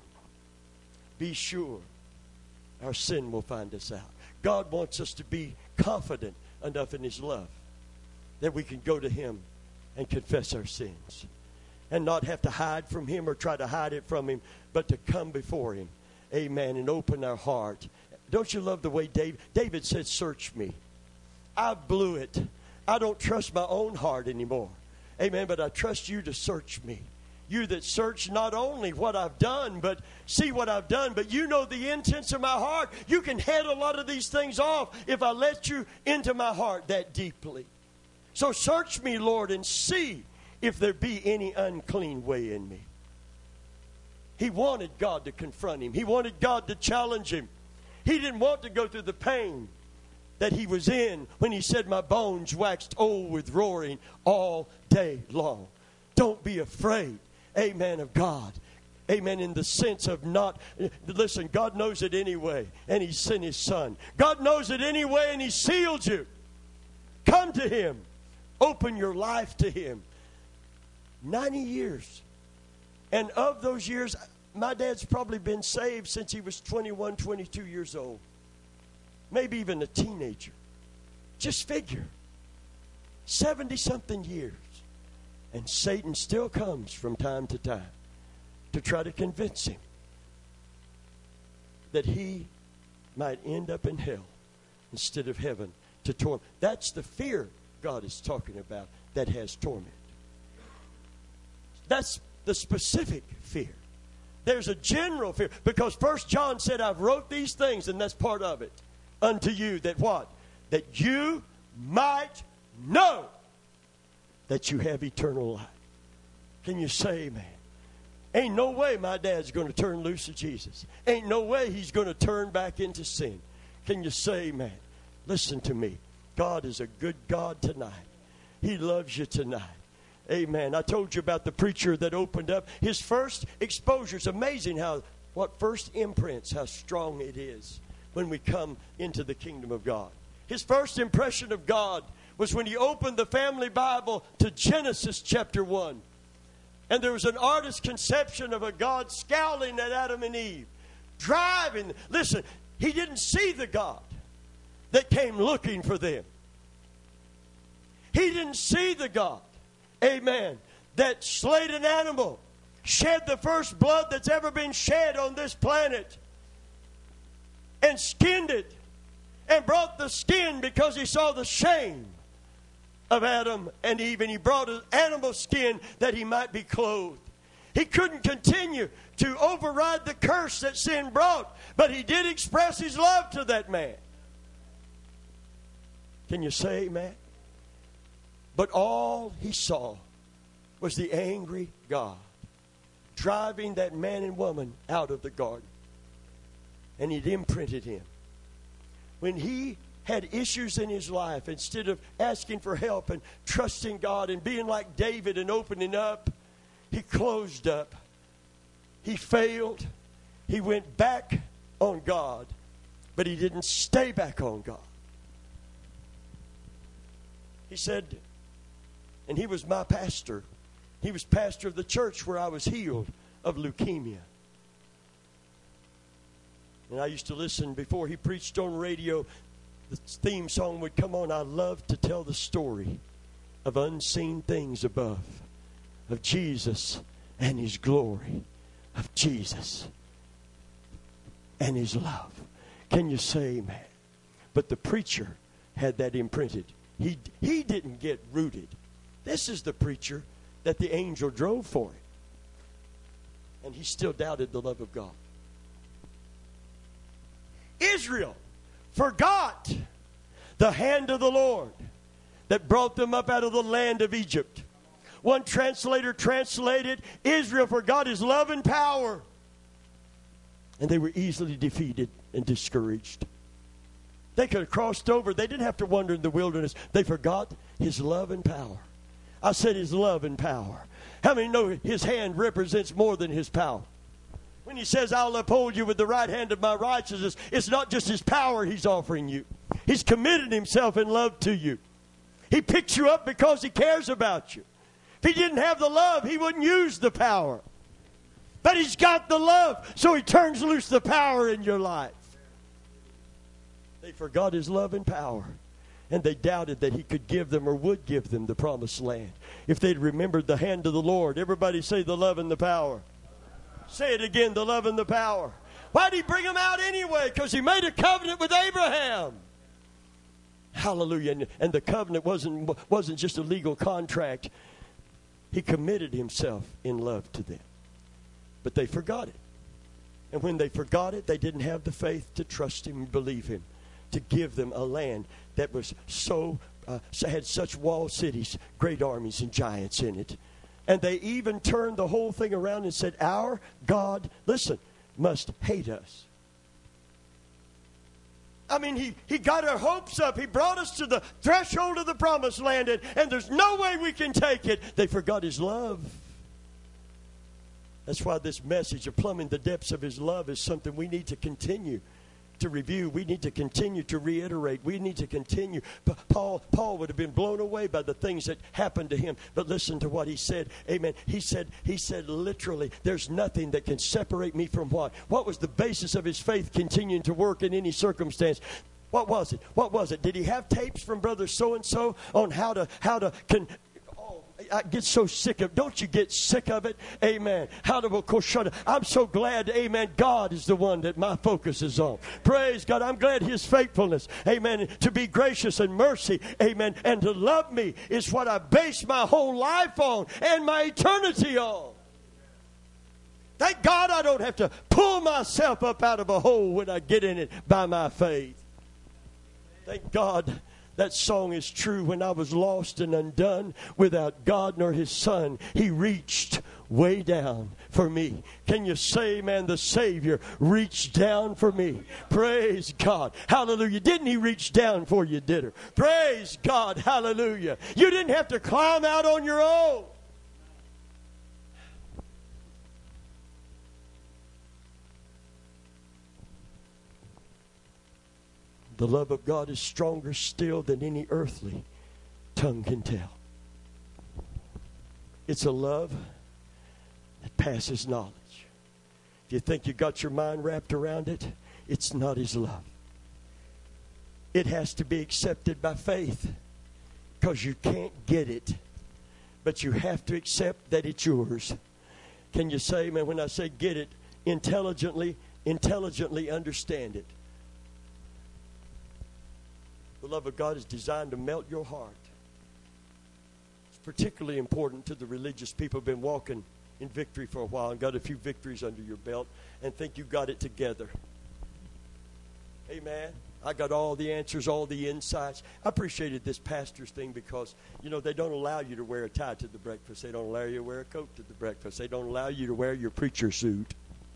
[SPEAKER 1] our sin will find us out. God wants us to be confident enough in His love that we can go to Him and confess our sins and not have to hide from Him or try to hide it from Him, but to come before Him, amen, and open our heart. Don't you love the way David said, search me. I blew it. I don't trust my own heart anymore, amen, but I trust you to search me. You that search not only what I've done, but see what I've done, but you know the intents of my heart. You can head a lot of these things off if I let you into my heart that deeply. So search me, Lord, and see if there be any unclean way in me. He wanted God to confront him. He wanted God to challenge him. He didn't want to go through the pain that he was in when he said, my bones waxed old with roaring all day long. Don't be afraid. Amen, of God. Amen, in the sense of not, listen, God knows it anyway, and He sent His Son. God knows it anyway, and He sealed you. Come to Him. Open your life to Him. 90 years. And of those years, my dad's probably been saved since he was 21, 22 years old. Maybe even a teenager. Just figure. 70-something years. And Satan still comes from time to time to try to convince him that he might end up in hell instead of heaven to torment. That's the fear God is talking about that has torment. That's the specific fear. There's a general fear. Because 1 John said, I've wrote these things, and that's part of it, unto you, that what? That you might know that you have eternal life. Can you say amen? Ain't no way my dad's going to turn loose of Jesus. Ain't no way he's going to turn back into sin. Can you say amen? Listen to me. God is a good God tonight. He loves you tonight. Amen. I told you about the preacher that opened up. His first exposure. It's amazing what first imprints, how strong it is when we come into the kingdom of God. His first impression of God was when he opened the family Bible to Genesis chapter 1. And there was an artist's conception of a God scowling at Adam and Eve. Driving. Listen, he didn't see the God that came looking for them. He didn't see the God, amen, that slayed an animal, shed the first blood that's ever been shed on this planet, and skinned it, and brought the skin because he saw the shame of Adam and Eve, and he brought an animal skin that he might be clothed. He couldn't continue to override the curse that sin brought, but he did express his love to that man. Can you say amen? But all he saw was the angry God driving that man and woman out of the garden. And it imprinted him. When he had issues in his life, instead of asking for help and trusting God and being like David and opening up, he closed up. He failed. He went back on God, but he didn't stay back on God. He said, and he was my pastor. He was pastor of the church where I was healed of leukemia. And I used to listen before he preached on radio. The theme song would come on. I love to tell the story of unseen things above, of Jesus and his glory, of Jesus and his love. Can you say amen? But the preacher had that imprinted. He didn't get rooted. This is the preacher that the angel drove for him. And he still doubted the love of God. Israel forgot the hand of the Lord that brought them up out of the land of Egypt. One translator translated, Israel forgot his love and power. And they were easily defeated and discouraged. They could have crossed over. They didn't have to wander in the wilderness. They forgot his love and power. I said his love and power. How many know his hand represents more than his power? When he says, I'll uphold you with the right hand of my righteousness, it's not just his power he's offering you. He's committed himself in love to you. He picks you up because he cares about you. If he didn't have the love, he wouldn't use the power. But he's got the love, so he turns loose the power in your life. They forgot his love and power. And they doubted that he could give them or would give them the promised land. If they'd remembered the hand of the Lord. Everybody say the love and the power. Say it again, the love and the power. Why did he bring them out anyway? Because he made a covenant with Abraham. Hallelujah. And the covenant wasn't just a legal contract. He committed himself in love to them. But they forgot it. And when they forgot it, they didn't have the faith to trust him and believe him, to give them a land that was had such walled cities, great armies and giants in it. And they even turned the whole thing around and said, our God, listen, must hate us. I mean, he got our hopes up. He brought us to the threshold of the promised land, and there's no way we can take it. They forgot his love. That's why this message of plumbing the depths of his love is something we need to continue to review. We need to continue to reiterate. We need to continue. Paul would have been blown away by the things that happened to him. But listen to what he said. Amen. He said literally, there's nothing that can separate me from what? What was the basis of his faith continuing to work in any circumstance? What was it? What was it? Did he have tapes from brother so-and-so on how to I get so sick of it. Don't you get sick of it? Amen. I'm so glad, amen, God is the one that my focus is on. Praise God. I'm glad his faithfulness, amen, to be gracious and mercy, amen, and to love me is what I base my whole life on and my eternity on. Thank God I don't have to pull myself up out of a hole when I get in it by my faith. Thank God. That song is true. When I was lost and undone, without God nor his Son, he reached way down for me. Can you say, man, the Savior reached down for me? Praise God. Hallelujah. Didn't he reach down for you, did he? Praise God. Hallelujah. You didn't have to climb out on your own. The love of God is stronger still than any earthly tongue can tell. It's a love that passes knowledge. If you think you got your mind wrapped around it, it's not his love. It has to be accepted by faith because you can't get it. But you have to accept that it's yours. Can you say, man, when I say get it, intelligently understand it. The love of God is designed to melt your heart. particularly important to the religious people who've been walking in victory for a while and got a few victories under your belt and think you got it together. Amen. I got all the answers, all the insights. I appreciated this pastor's thing because, they don't allow you to wear a tie to the breakfast. They don't allow you to wear a coat to the breakfast. They don't allow you to wear your preacher suit.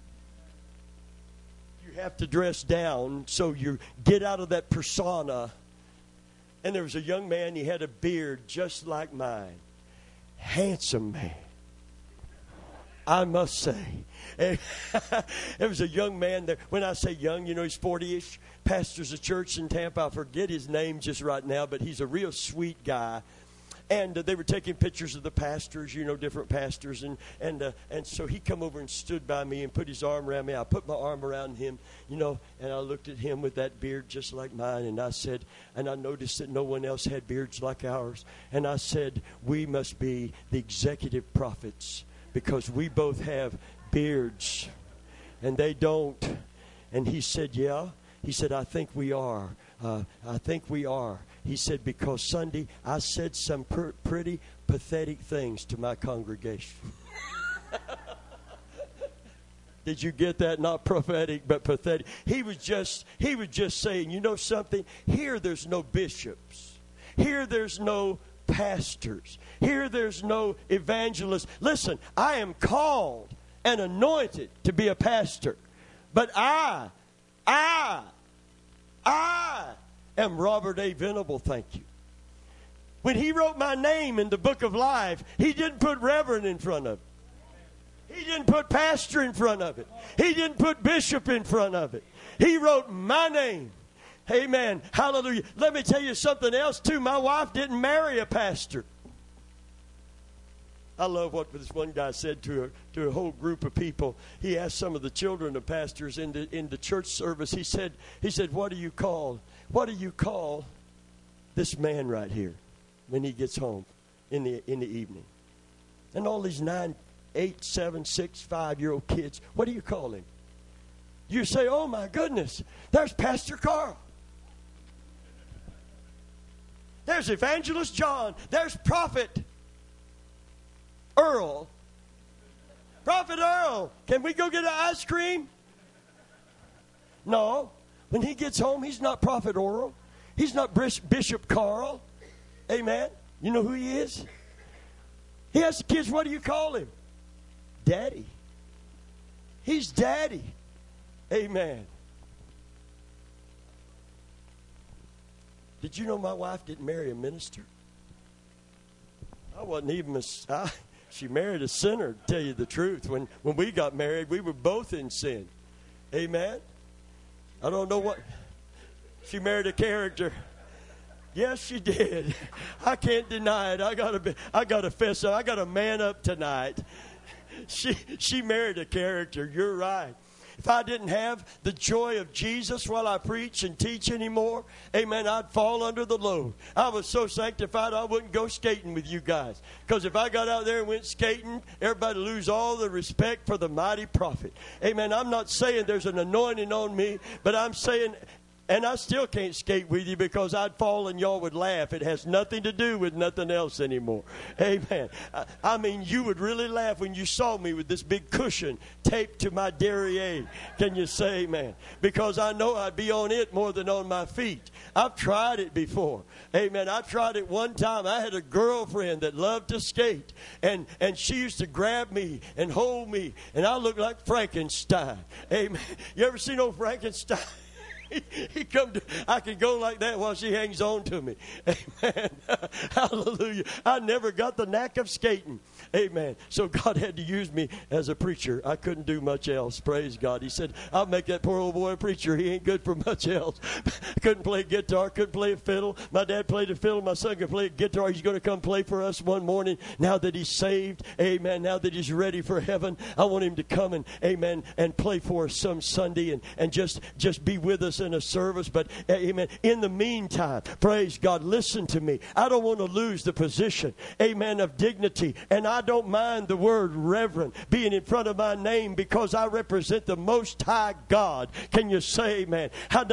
[SPEAKER 1] You have to dress down so you get out of that persona. And there was a young man, he had a beard just like mine. Handsome man, I must say. And there was a young man there. When I say young, he's 40-ish. Pastors a church in Tampa. I forget his name just right now, but he's a real sweet guy. And they were taking pictures of the pastors, different pastors. And so he come over and stood by me and put his arm around me. I put my arm around him, and I looked at him with that beard just like mine. And I said, and I noticed that no one else had beards like ours. And I said, we must be the executive prophets because we both have beards and they don't. And he said, yeah. He said, I think we are. I think we are. He said, because Sunday I said some pretty pathetic things to my congregation. Did you get that? Not prophetic, but pathetic. He was just saying, you know something? Here there's no bishops. Here there's no pastors. Here there's no evangelists. Listen, I am called and anointed to be a pastor. But I am Robert A. Venable, thank you. When he wrote my name in the book of life, he didn't put reverend in front of it. He didn't put pastor in front of it. He didn't put bishop in front of it. He wrote my name. Amen. Hallelujah. Let me tell you something else, too. My wife didn't marry a pastor. I love what this one guy said to a whole group of people. He asked some of the children of pastors in the church service. He said, what do you call this man right here when he gets home in the evening? And all these 9, 8, 7, 6, 5-year-old kids, what do you call him? You say, oh my goodness, there's Pastor Carl. There's Evangelist John. There's Prophet Earl. Prophet Earl, can we go get an ice cream? No. When he gets home, he's not Prophet Earl. He's not Bishop Carl. Amen. You know who he is? He asks the kids, what do you call him? Daddy. He's Daddy. Amen. Did you know my wife didn't marry a minister? I wasn't even she married a sinner, to tell you the truth. When we got married, we were both in sin. Amen. I don't know what. She married a character. Yes, she did. I can't deny it. I gotta fess up. I gotta man up tonight. She married a character. You're right. If I didn't have the joy of Jesus while I preach and teach anymore, amen, I'd fall under the load. I was so sanctified I wouldn't go skating with you guys. Because if I got out there and went skating, everybody would lose all the respect for the mighty prophet. Amen. I'm not saying there's an anointing on me, but I'm saying, and I still can't skate with you because I'd fall and y'all would laugh. It has nothing to do with nothing else anymore. Amen. I mean, you would really laugh when you saw me with this big cushion taped to my derriere. Can you say amen? Because I know I'd be on it more than on my feet. I've tried it before. Amen. I tried it one time. I had a girlfriend that loved to skate. And she used to grab me and hold me. And I looked like Frankenstein. Amen. You ever seen old Frankenstein? I can go like that while she hangs on to me. Amen. Hallelujah. I never got the knack of skating. Amen. So God had to use me as a preacher. I couldn't do much else. Praise God. He said, I'll make that poor old boy a preacher. He ain't good for much else. Couldn't play guitar, couldn't play a fiddle. My dad played a fiddle. My son could play a guitar. He's going to come play for us one morning. Now that he's saved, amen, now that he's ready for heaven, I want him to come and, amen, and play for us some Sunday and just be with us us in a service, but amen. In the meantime, praise God, listen to me. I don't want to lose the position, amen, of dignity. And I don't mind the word reverend being in front of my name because I represent the Most High God. Can you say amen? I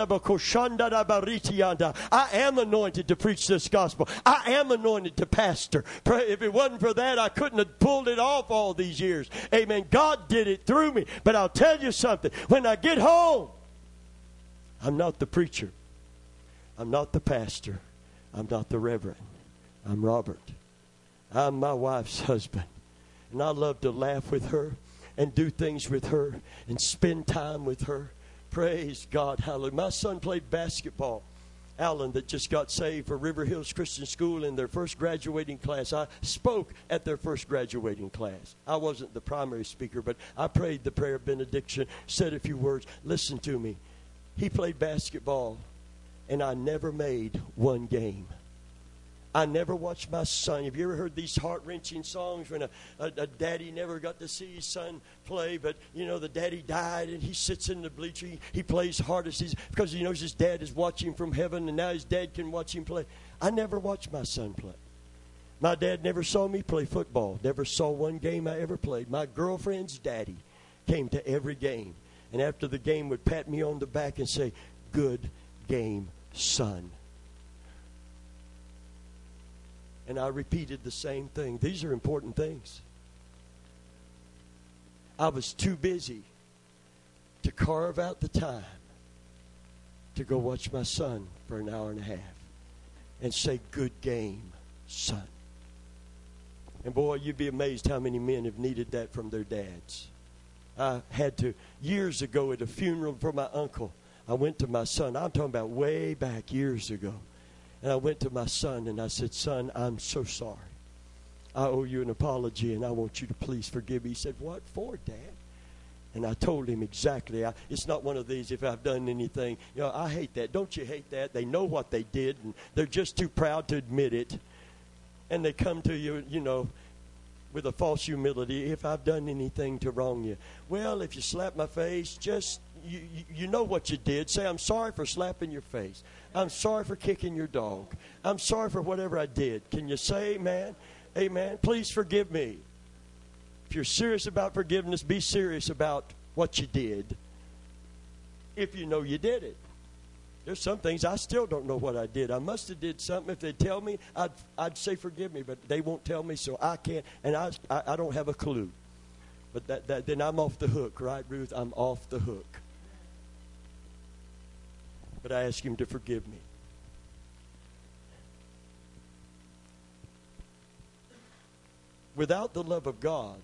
[SPEAKER 1] am anointed to preach this gospel. I am anointed to pastor. If it wasn't for that, I couldn't have pulled it off all these years. Amen. God did it through me. But I'll tell you something. When I get home, I'm not the preacher. I'm not the pastor. I'm not the reverend. I'm Robert. I'm my wife's husband. And I love to laugh with her and do things with her and spend time with her. Praise God. Hallelujah. My son played basketball. Alan, that just got saved for River Hills Christian School in their first graduating class. I spoke at their first graduating class. I wasn't the primary speaker, but I prayed the prayer of benediction, said a few words. Listen to me. He played basketball, and I never made one game. I never watched my son. Have you ever heard these heart-wrenching songs when a daddy never got to see his son play, but, you know, the daddy died and he sits in the bleacher. He plays hardest because he knows his dad is watching from heaven, and now his dad can watch him play. I never watched my son play. My dad never saw me play football, never saw one game I ever played. My girlfriend's daddy came to every game, and after the game would pat me on the back and say, "Good game, son." And I repeated the same thing. These are important things. I was too busy to carve out the time to go watch my son for an hour and a half and say, "Good game, son." And boy, you'd be amazed how many men have needed that from their dads. I had to, years ago at a funeral for my uncle, I went to my son. I'm talking about way back years ago. And I went to my son and I said, "Son, I'm so sorry. I owe you an apology and I want you to please forgive me." He said, "What for, Dad?" And I told him exactly. It's not one of these, if I've done anything. You know, I hate that. Don't you hate that? They know what they did and they're just too proud to admit it. And they come to you, you know, with a false humility. "If I've done anything to wrong you." Well, if you slap my face, just, you know what you did. Say, "I'm sorry for slapping your face. I'm sorry for kicking your dog. I'm sorry for whatever I did." Can you say amen? Amen. Please forgive me. If you're serious about forgiveness, be serious about what you did. If you know you did it. There's some things I still don't know what I did. I must have did something. If they'd tell me, I'd say forgive me, but they won't tell me, so I can't. And I don't have a clue. But then I'm off the hook, right, Ruth? I'm off the hook. But I ask him to forgive me. Without the love of God,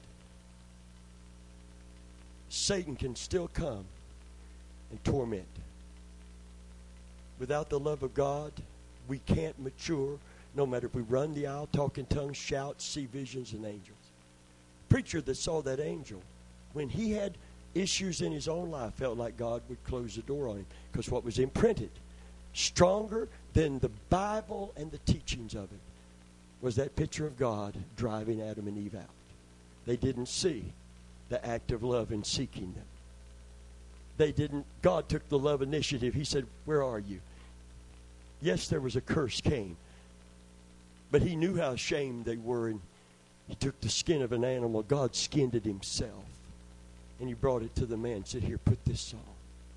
[SPEAKER 1] Satan can still come and torment. Without the love of God, we can't mature, no matter if we run the aisle, talk in tongues, shout, see visions and angels. Preacher that saw that angel, when he had issues in his own life, felt like God would close the door on him, because what was imprinted stronger than the Bible and the teachings of it was that picture of God driving Adam and Eve out. They didn't see the act of love in seeking them. They didn't. God took the love initiative. He said, "Where are you?" Yes, there was a curse came, but he knew how ashamed they were, and he took the skin of an animal. God skinned it himself. And he brought it to the man and said, "Here, put this on."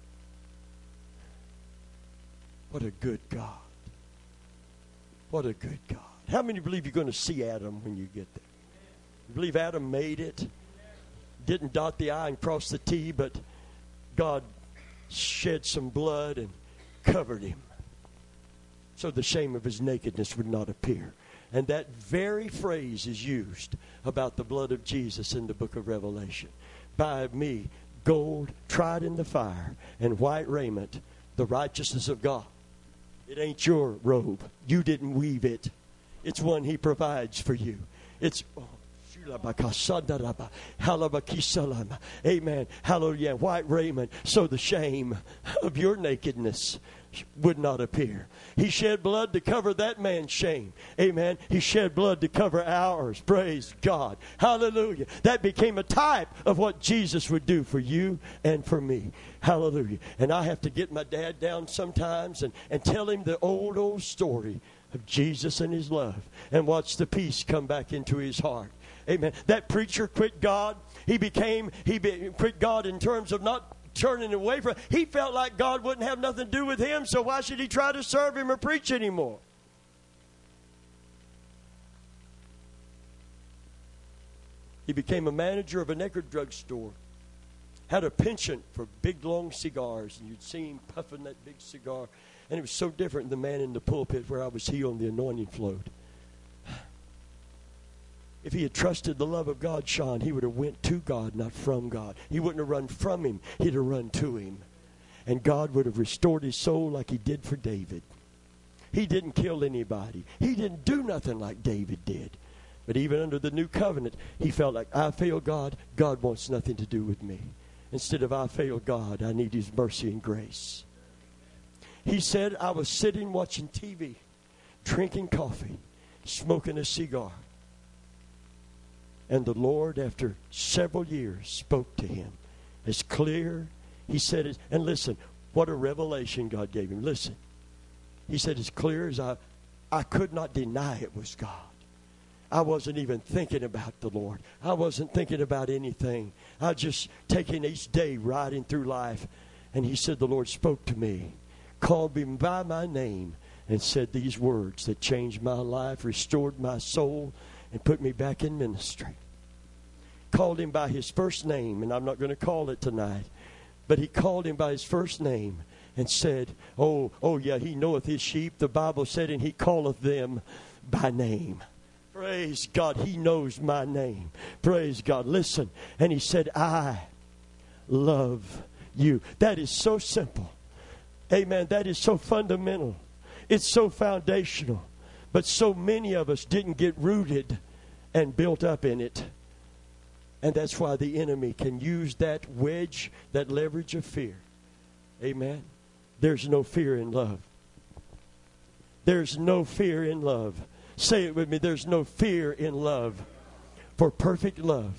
[SPEAKER 1] What a good God. What a good God. How many believe you're going to see Adam when you get there? You believe Adam made it? Didn't dot the I and cross the T, but God shed some blood and covered him so the shame of his nakedness would not appear. And that very phrase is used about the blood of Jesus in the book of Revelation. "By me, gold tried in the fire, and white raiment, the righteousness of God." It ain't your robe. You didn't weave it. It's one he provides for you. It's, oh, shoot. Amen. Hallelujah. White raiment, so the shame of your nakedness would not appear. He shed blood to cover that man's shame. Amen. He shed blood to cover ours. Praise God. Hallelujah. That became a type of what Jesus would do for you and for me. Hallelujah. And I have to get my dad down sometimes and tell him the old story of Jesus and his love, and watch the peace come back into his heart. Amen. That preacher quit God. He quit God in terms of not turning away from. He felt like God wouldn't have nothing to do with him, so why should he try to serve him or preach anymore? He became a manager of an Eckerd drugstore. Had a penchant for big, long cigars, and you'd see him puffing that big cigar. And it was so different than the man in the pulpit where I was healed and the anointing flowed. If he had trusted the love of God, Sean, he would have went to God, not from God. He wouldn't have run from him. He'd have run to him. And God would have restored his soul like he did for David. He didn't kill anybody. He didn't do nothing like David did. But even under the new covenant, he felt like, I failed God. God wants nothing to do with me. Instead of I failed God, I need his mercy and grace. He said, I was sitting watching TV, drinking coffee, smoking a cigar. And the Lord, after several years, spoke to him. As clear, he said it. And listen, what a revelation God gave him. Listen, he said, as clear as I could not deny it was God. I wasn't even thinking about the Lord. I wasn't thinking about anything. I was just taking each day, riding through life. And he said, the Lord spoke to me, called me by my name, and said these words that changed my life, restored my soul, and put me back in ministry. Called him by his first name, and I'm not going to call it tonight, but he called him by his first name and said, oh yeah, he knoweth his sheep. The Bible said, and he calleth them by name. Praise God, he knows my name. Praise God. Listen, and he said, I love you. That is so simple. Amen. That is so fundamental. It's so foundational. But so many of us didn't get rooted and built up in it. And that's why the enemy can use that wedge, that leverage of fear. Amen. There's no fear in love. There's no fear in love. Say it with me. There's no fear in love. For perfect love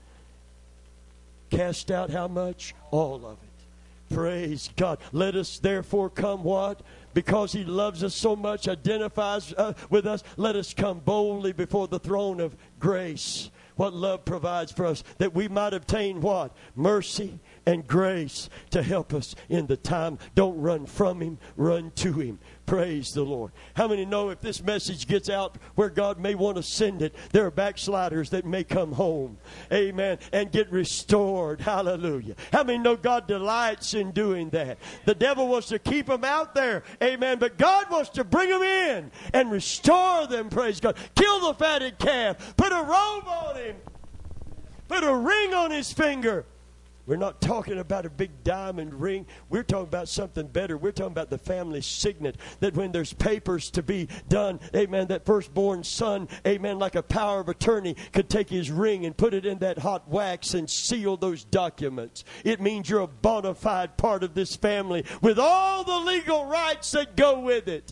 [SPEAKER 1] cast out how much? All of it. Praise God. Let us therefore come what? Because he loves us so much, identifies with us, let us come boldly before the throne of grace. What love provides for us, that we might obtain what? Mercy and grace to help us in the time. Don't run from him, run to him. Praise the Lord. How many know if this message gets out where God may want to send it, there are backsliders that may come home, amen, and get restored. Hallelujah. How many know God delights in doing that? The devil wants to keep them out there, amen, but God wants to bring them in and restore them. Praise God. Kill the fatted calf. Put a robe on him. Put a ring on his finger. We're not talking about a big diamond ring. We're talking about something better. We're talking about the family signet, that when there's papers to be done, amen, that firstborn son, amen, like a power of attorney, could take his ring and put it in that hot wax and seal those documents. It means you're a bona fide part of this family with all the legal rights that go with it.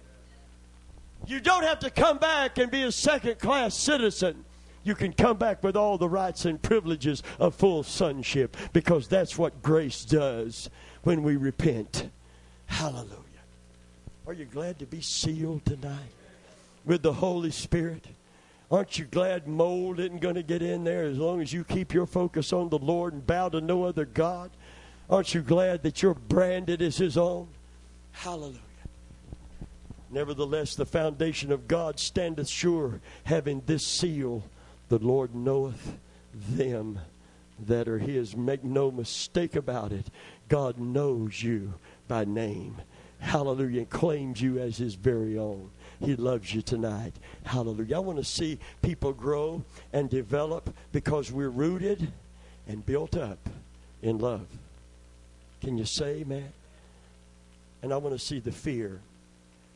[SPEAKER 1] You don't have to come back and be a second-class citizen. You can come back with all the rights and privileges of full sonship, because that's what grace does when we repent. Hallelujah. Are you glad to be sealed tonight with the Holy Spirit? Aren't you glad mold isn't going to get in there as long as you keep your focus on the Lord and bow to no other God? Aren't you glad that you're branded as his own? Hallelujah. Nevertheless, the foundation of God standeth sure, having this seal, the Lord knoweth them that are his. Make no mistake about it. God knows you by name. Hallelujah. And claims you as his very own. He loves you tonight. Hallelujah. I want to see people grow and develop because we're rooted and built up in love. Can you say amen? And I want to see the fear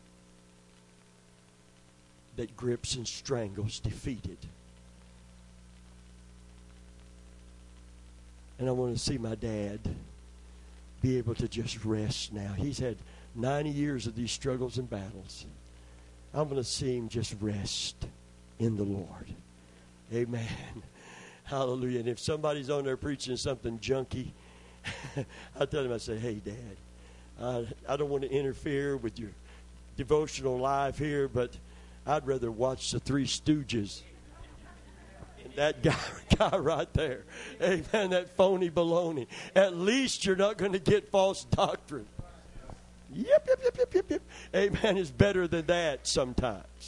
[SPEAKER 1] that grips and strangles defeated. And I want to see my dad be able to just rest now. He's had 90 years of these struggles and battles. I'm going to see him just rest in the Lord. Amen. Hallelujah. And if somebody's on there preaching something junky, I tell him, I say, hey, Dad, I don't want to interfere with your devotional life here, but I'd rather watch the Three Stooges. And that guy right there. Amen. That phony baloney. At least you're not going to get false doctrine. Yep. Amen. It's better than that sometimes.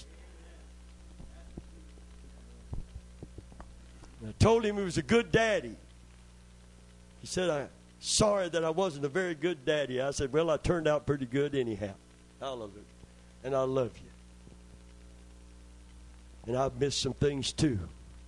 [SPEAKER 1] I told him he was a good daddy. He said, I'm sorry that I wasn't a very good daddy. I said, well, I turned out pretty good anyhow. Hallelujah. And I love you. And I've missed some things too.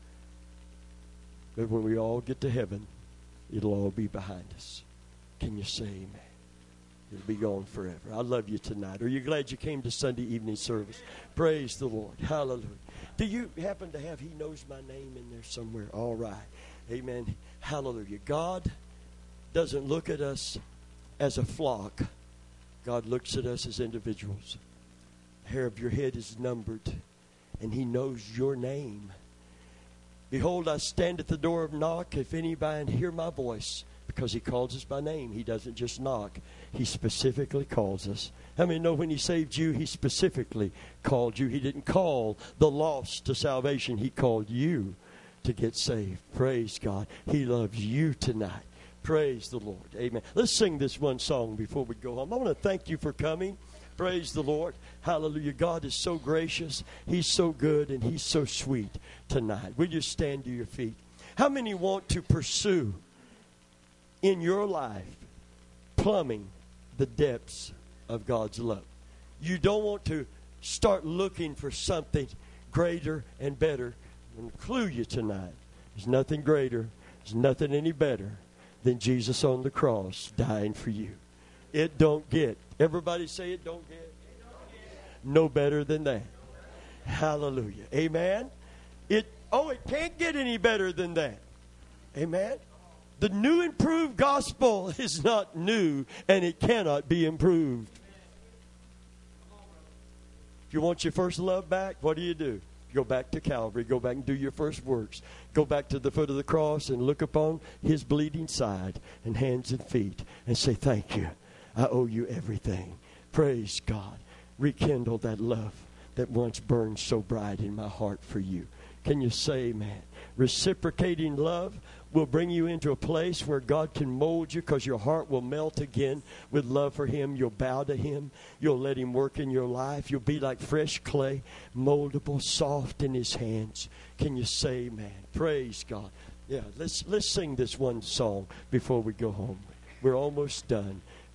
[SPEAKER 1] But when we all get to heaven, it'll all be behind us. Can you say amen? It'll be gone forever. I love you tonight. Are you glad you came to Sunday evening service? Praise the Lord. Hallelujah. Do you happen to have He Knows My Name in there somewhere? All right. Amen. Hallelujah. God doesn't look at us as a flock. God looks at us as individuals. The hair of your head is numbered, and He knows your name. Behold, I stand at the door and knock. If anybody hear my voice, because He calls us by name. He doesn't just knock. He specifically calls us. How many know when He saved you, He specifically called you? He didn't call the lost to salvation. He called you to get saved. Praise God. He loves you tonight. Praise the Lord. Amen. Let's sing this one song before we go home. I want to thank you for coming. Praise the Lord. Hallelujah. God is so gracious. He's so good, and He's so sweet tonight. Will you stand to your feet? How many want to pursue in your life plumbing the depths of God's love? You don't want to start looking for something greater and better. I'm going to clue you tonight. There's nothing greater. There's nothing any better than Jesus on the cross dying for you. It don't get. Everybody say it don't get. No better than that. Hallelujah. Amen. It can't get any better than that. Amen. The new improved gospel is not new, and it cannot be improved. If you want your first love back, what do? Go back to Calvary. Go back and do your first works. Go back to the foot of the cross and look upon His bleeding side and hands and feet and say, thank you. I owe you everything. Praise God. Rekindle that love that once burned so bright in my heart for you. Can you say amen? Reciprocating love will bring you into a place where God can mold you, because your heart will melt again with love for Him. You'll bow to Him. You'll let Him work in your life. You'll be like fresh clay, moldable, soft in His hands. Can you say amen? Praise God. Yeah, let's sing this one song before we go home. We're almost done.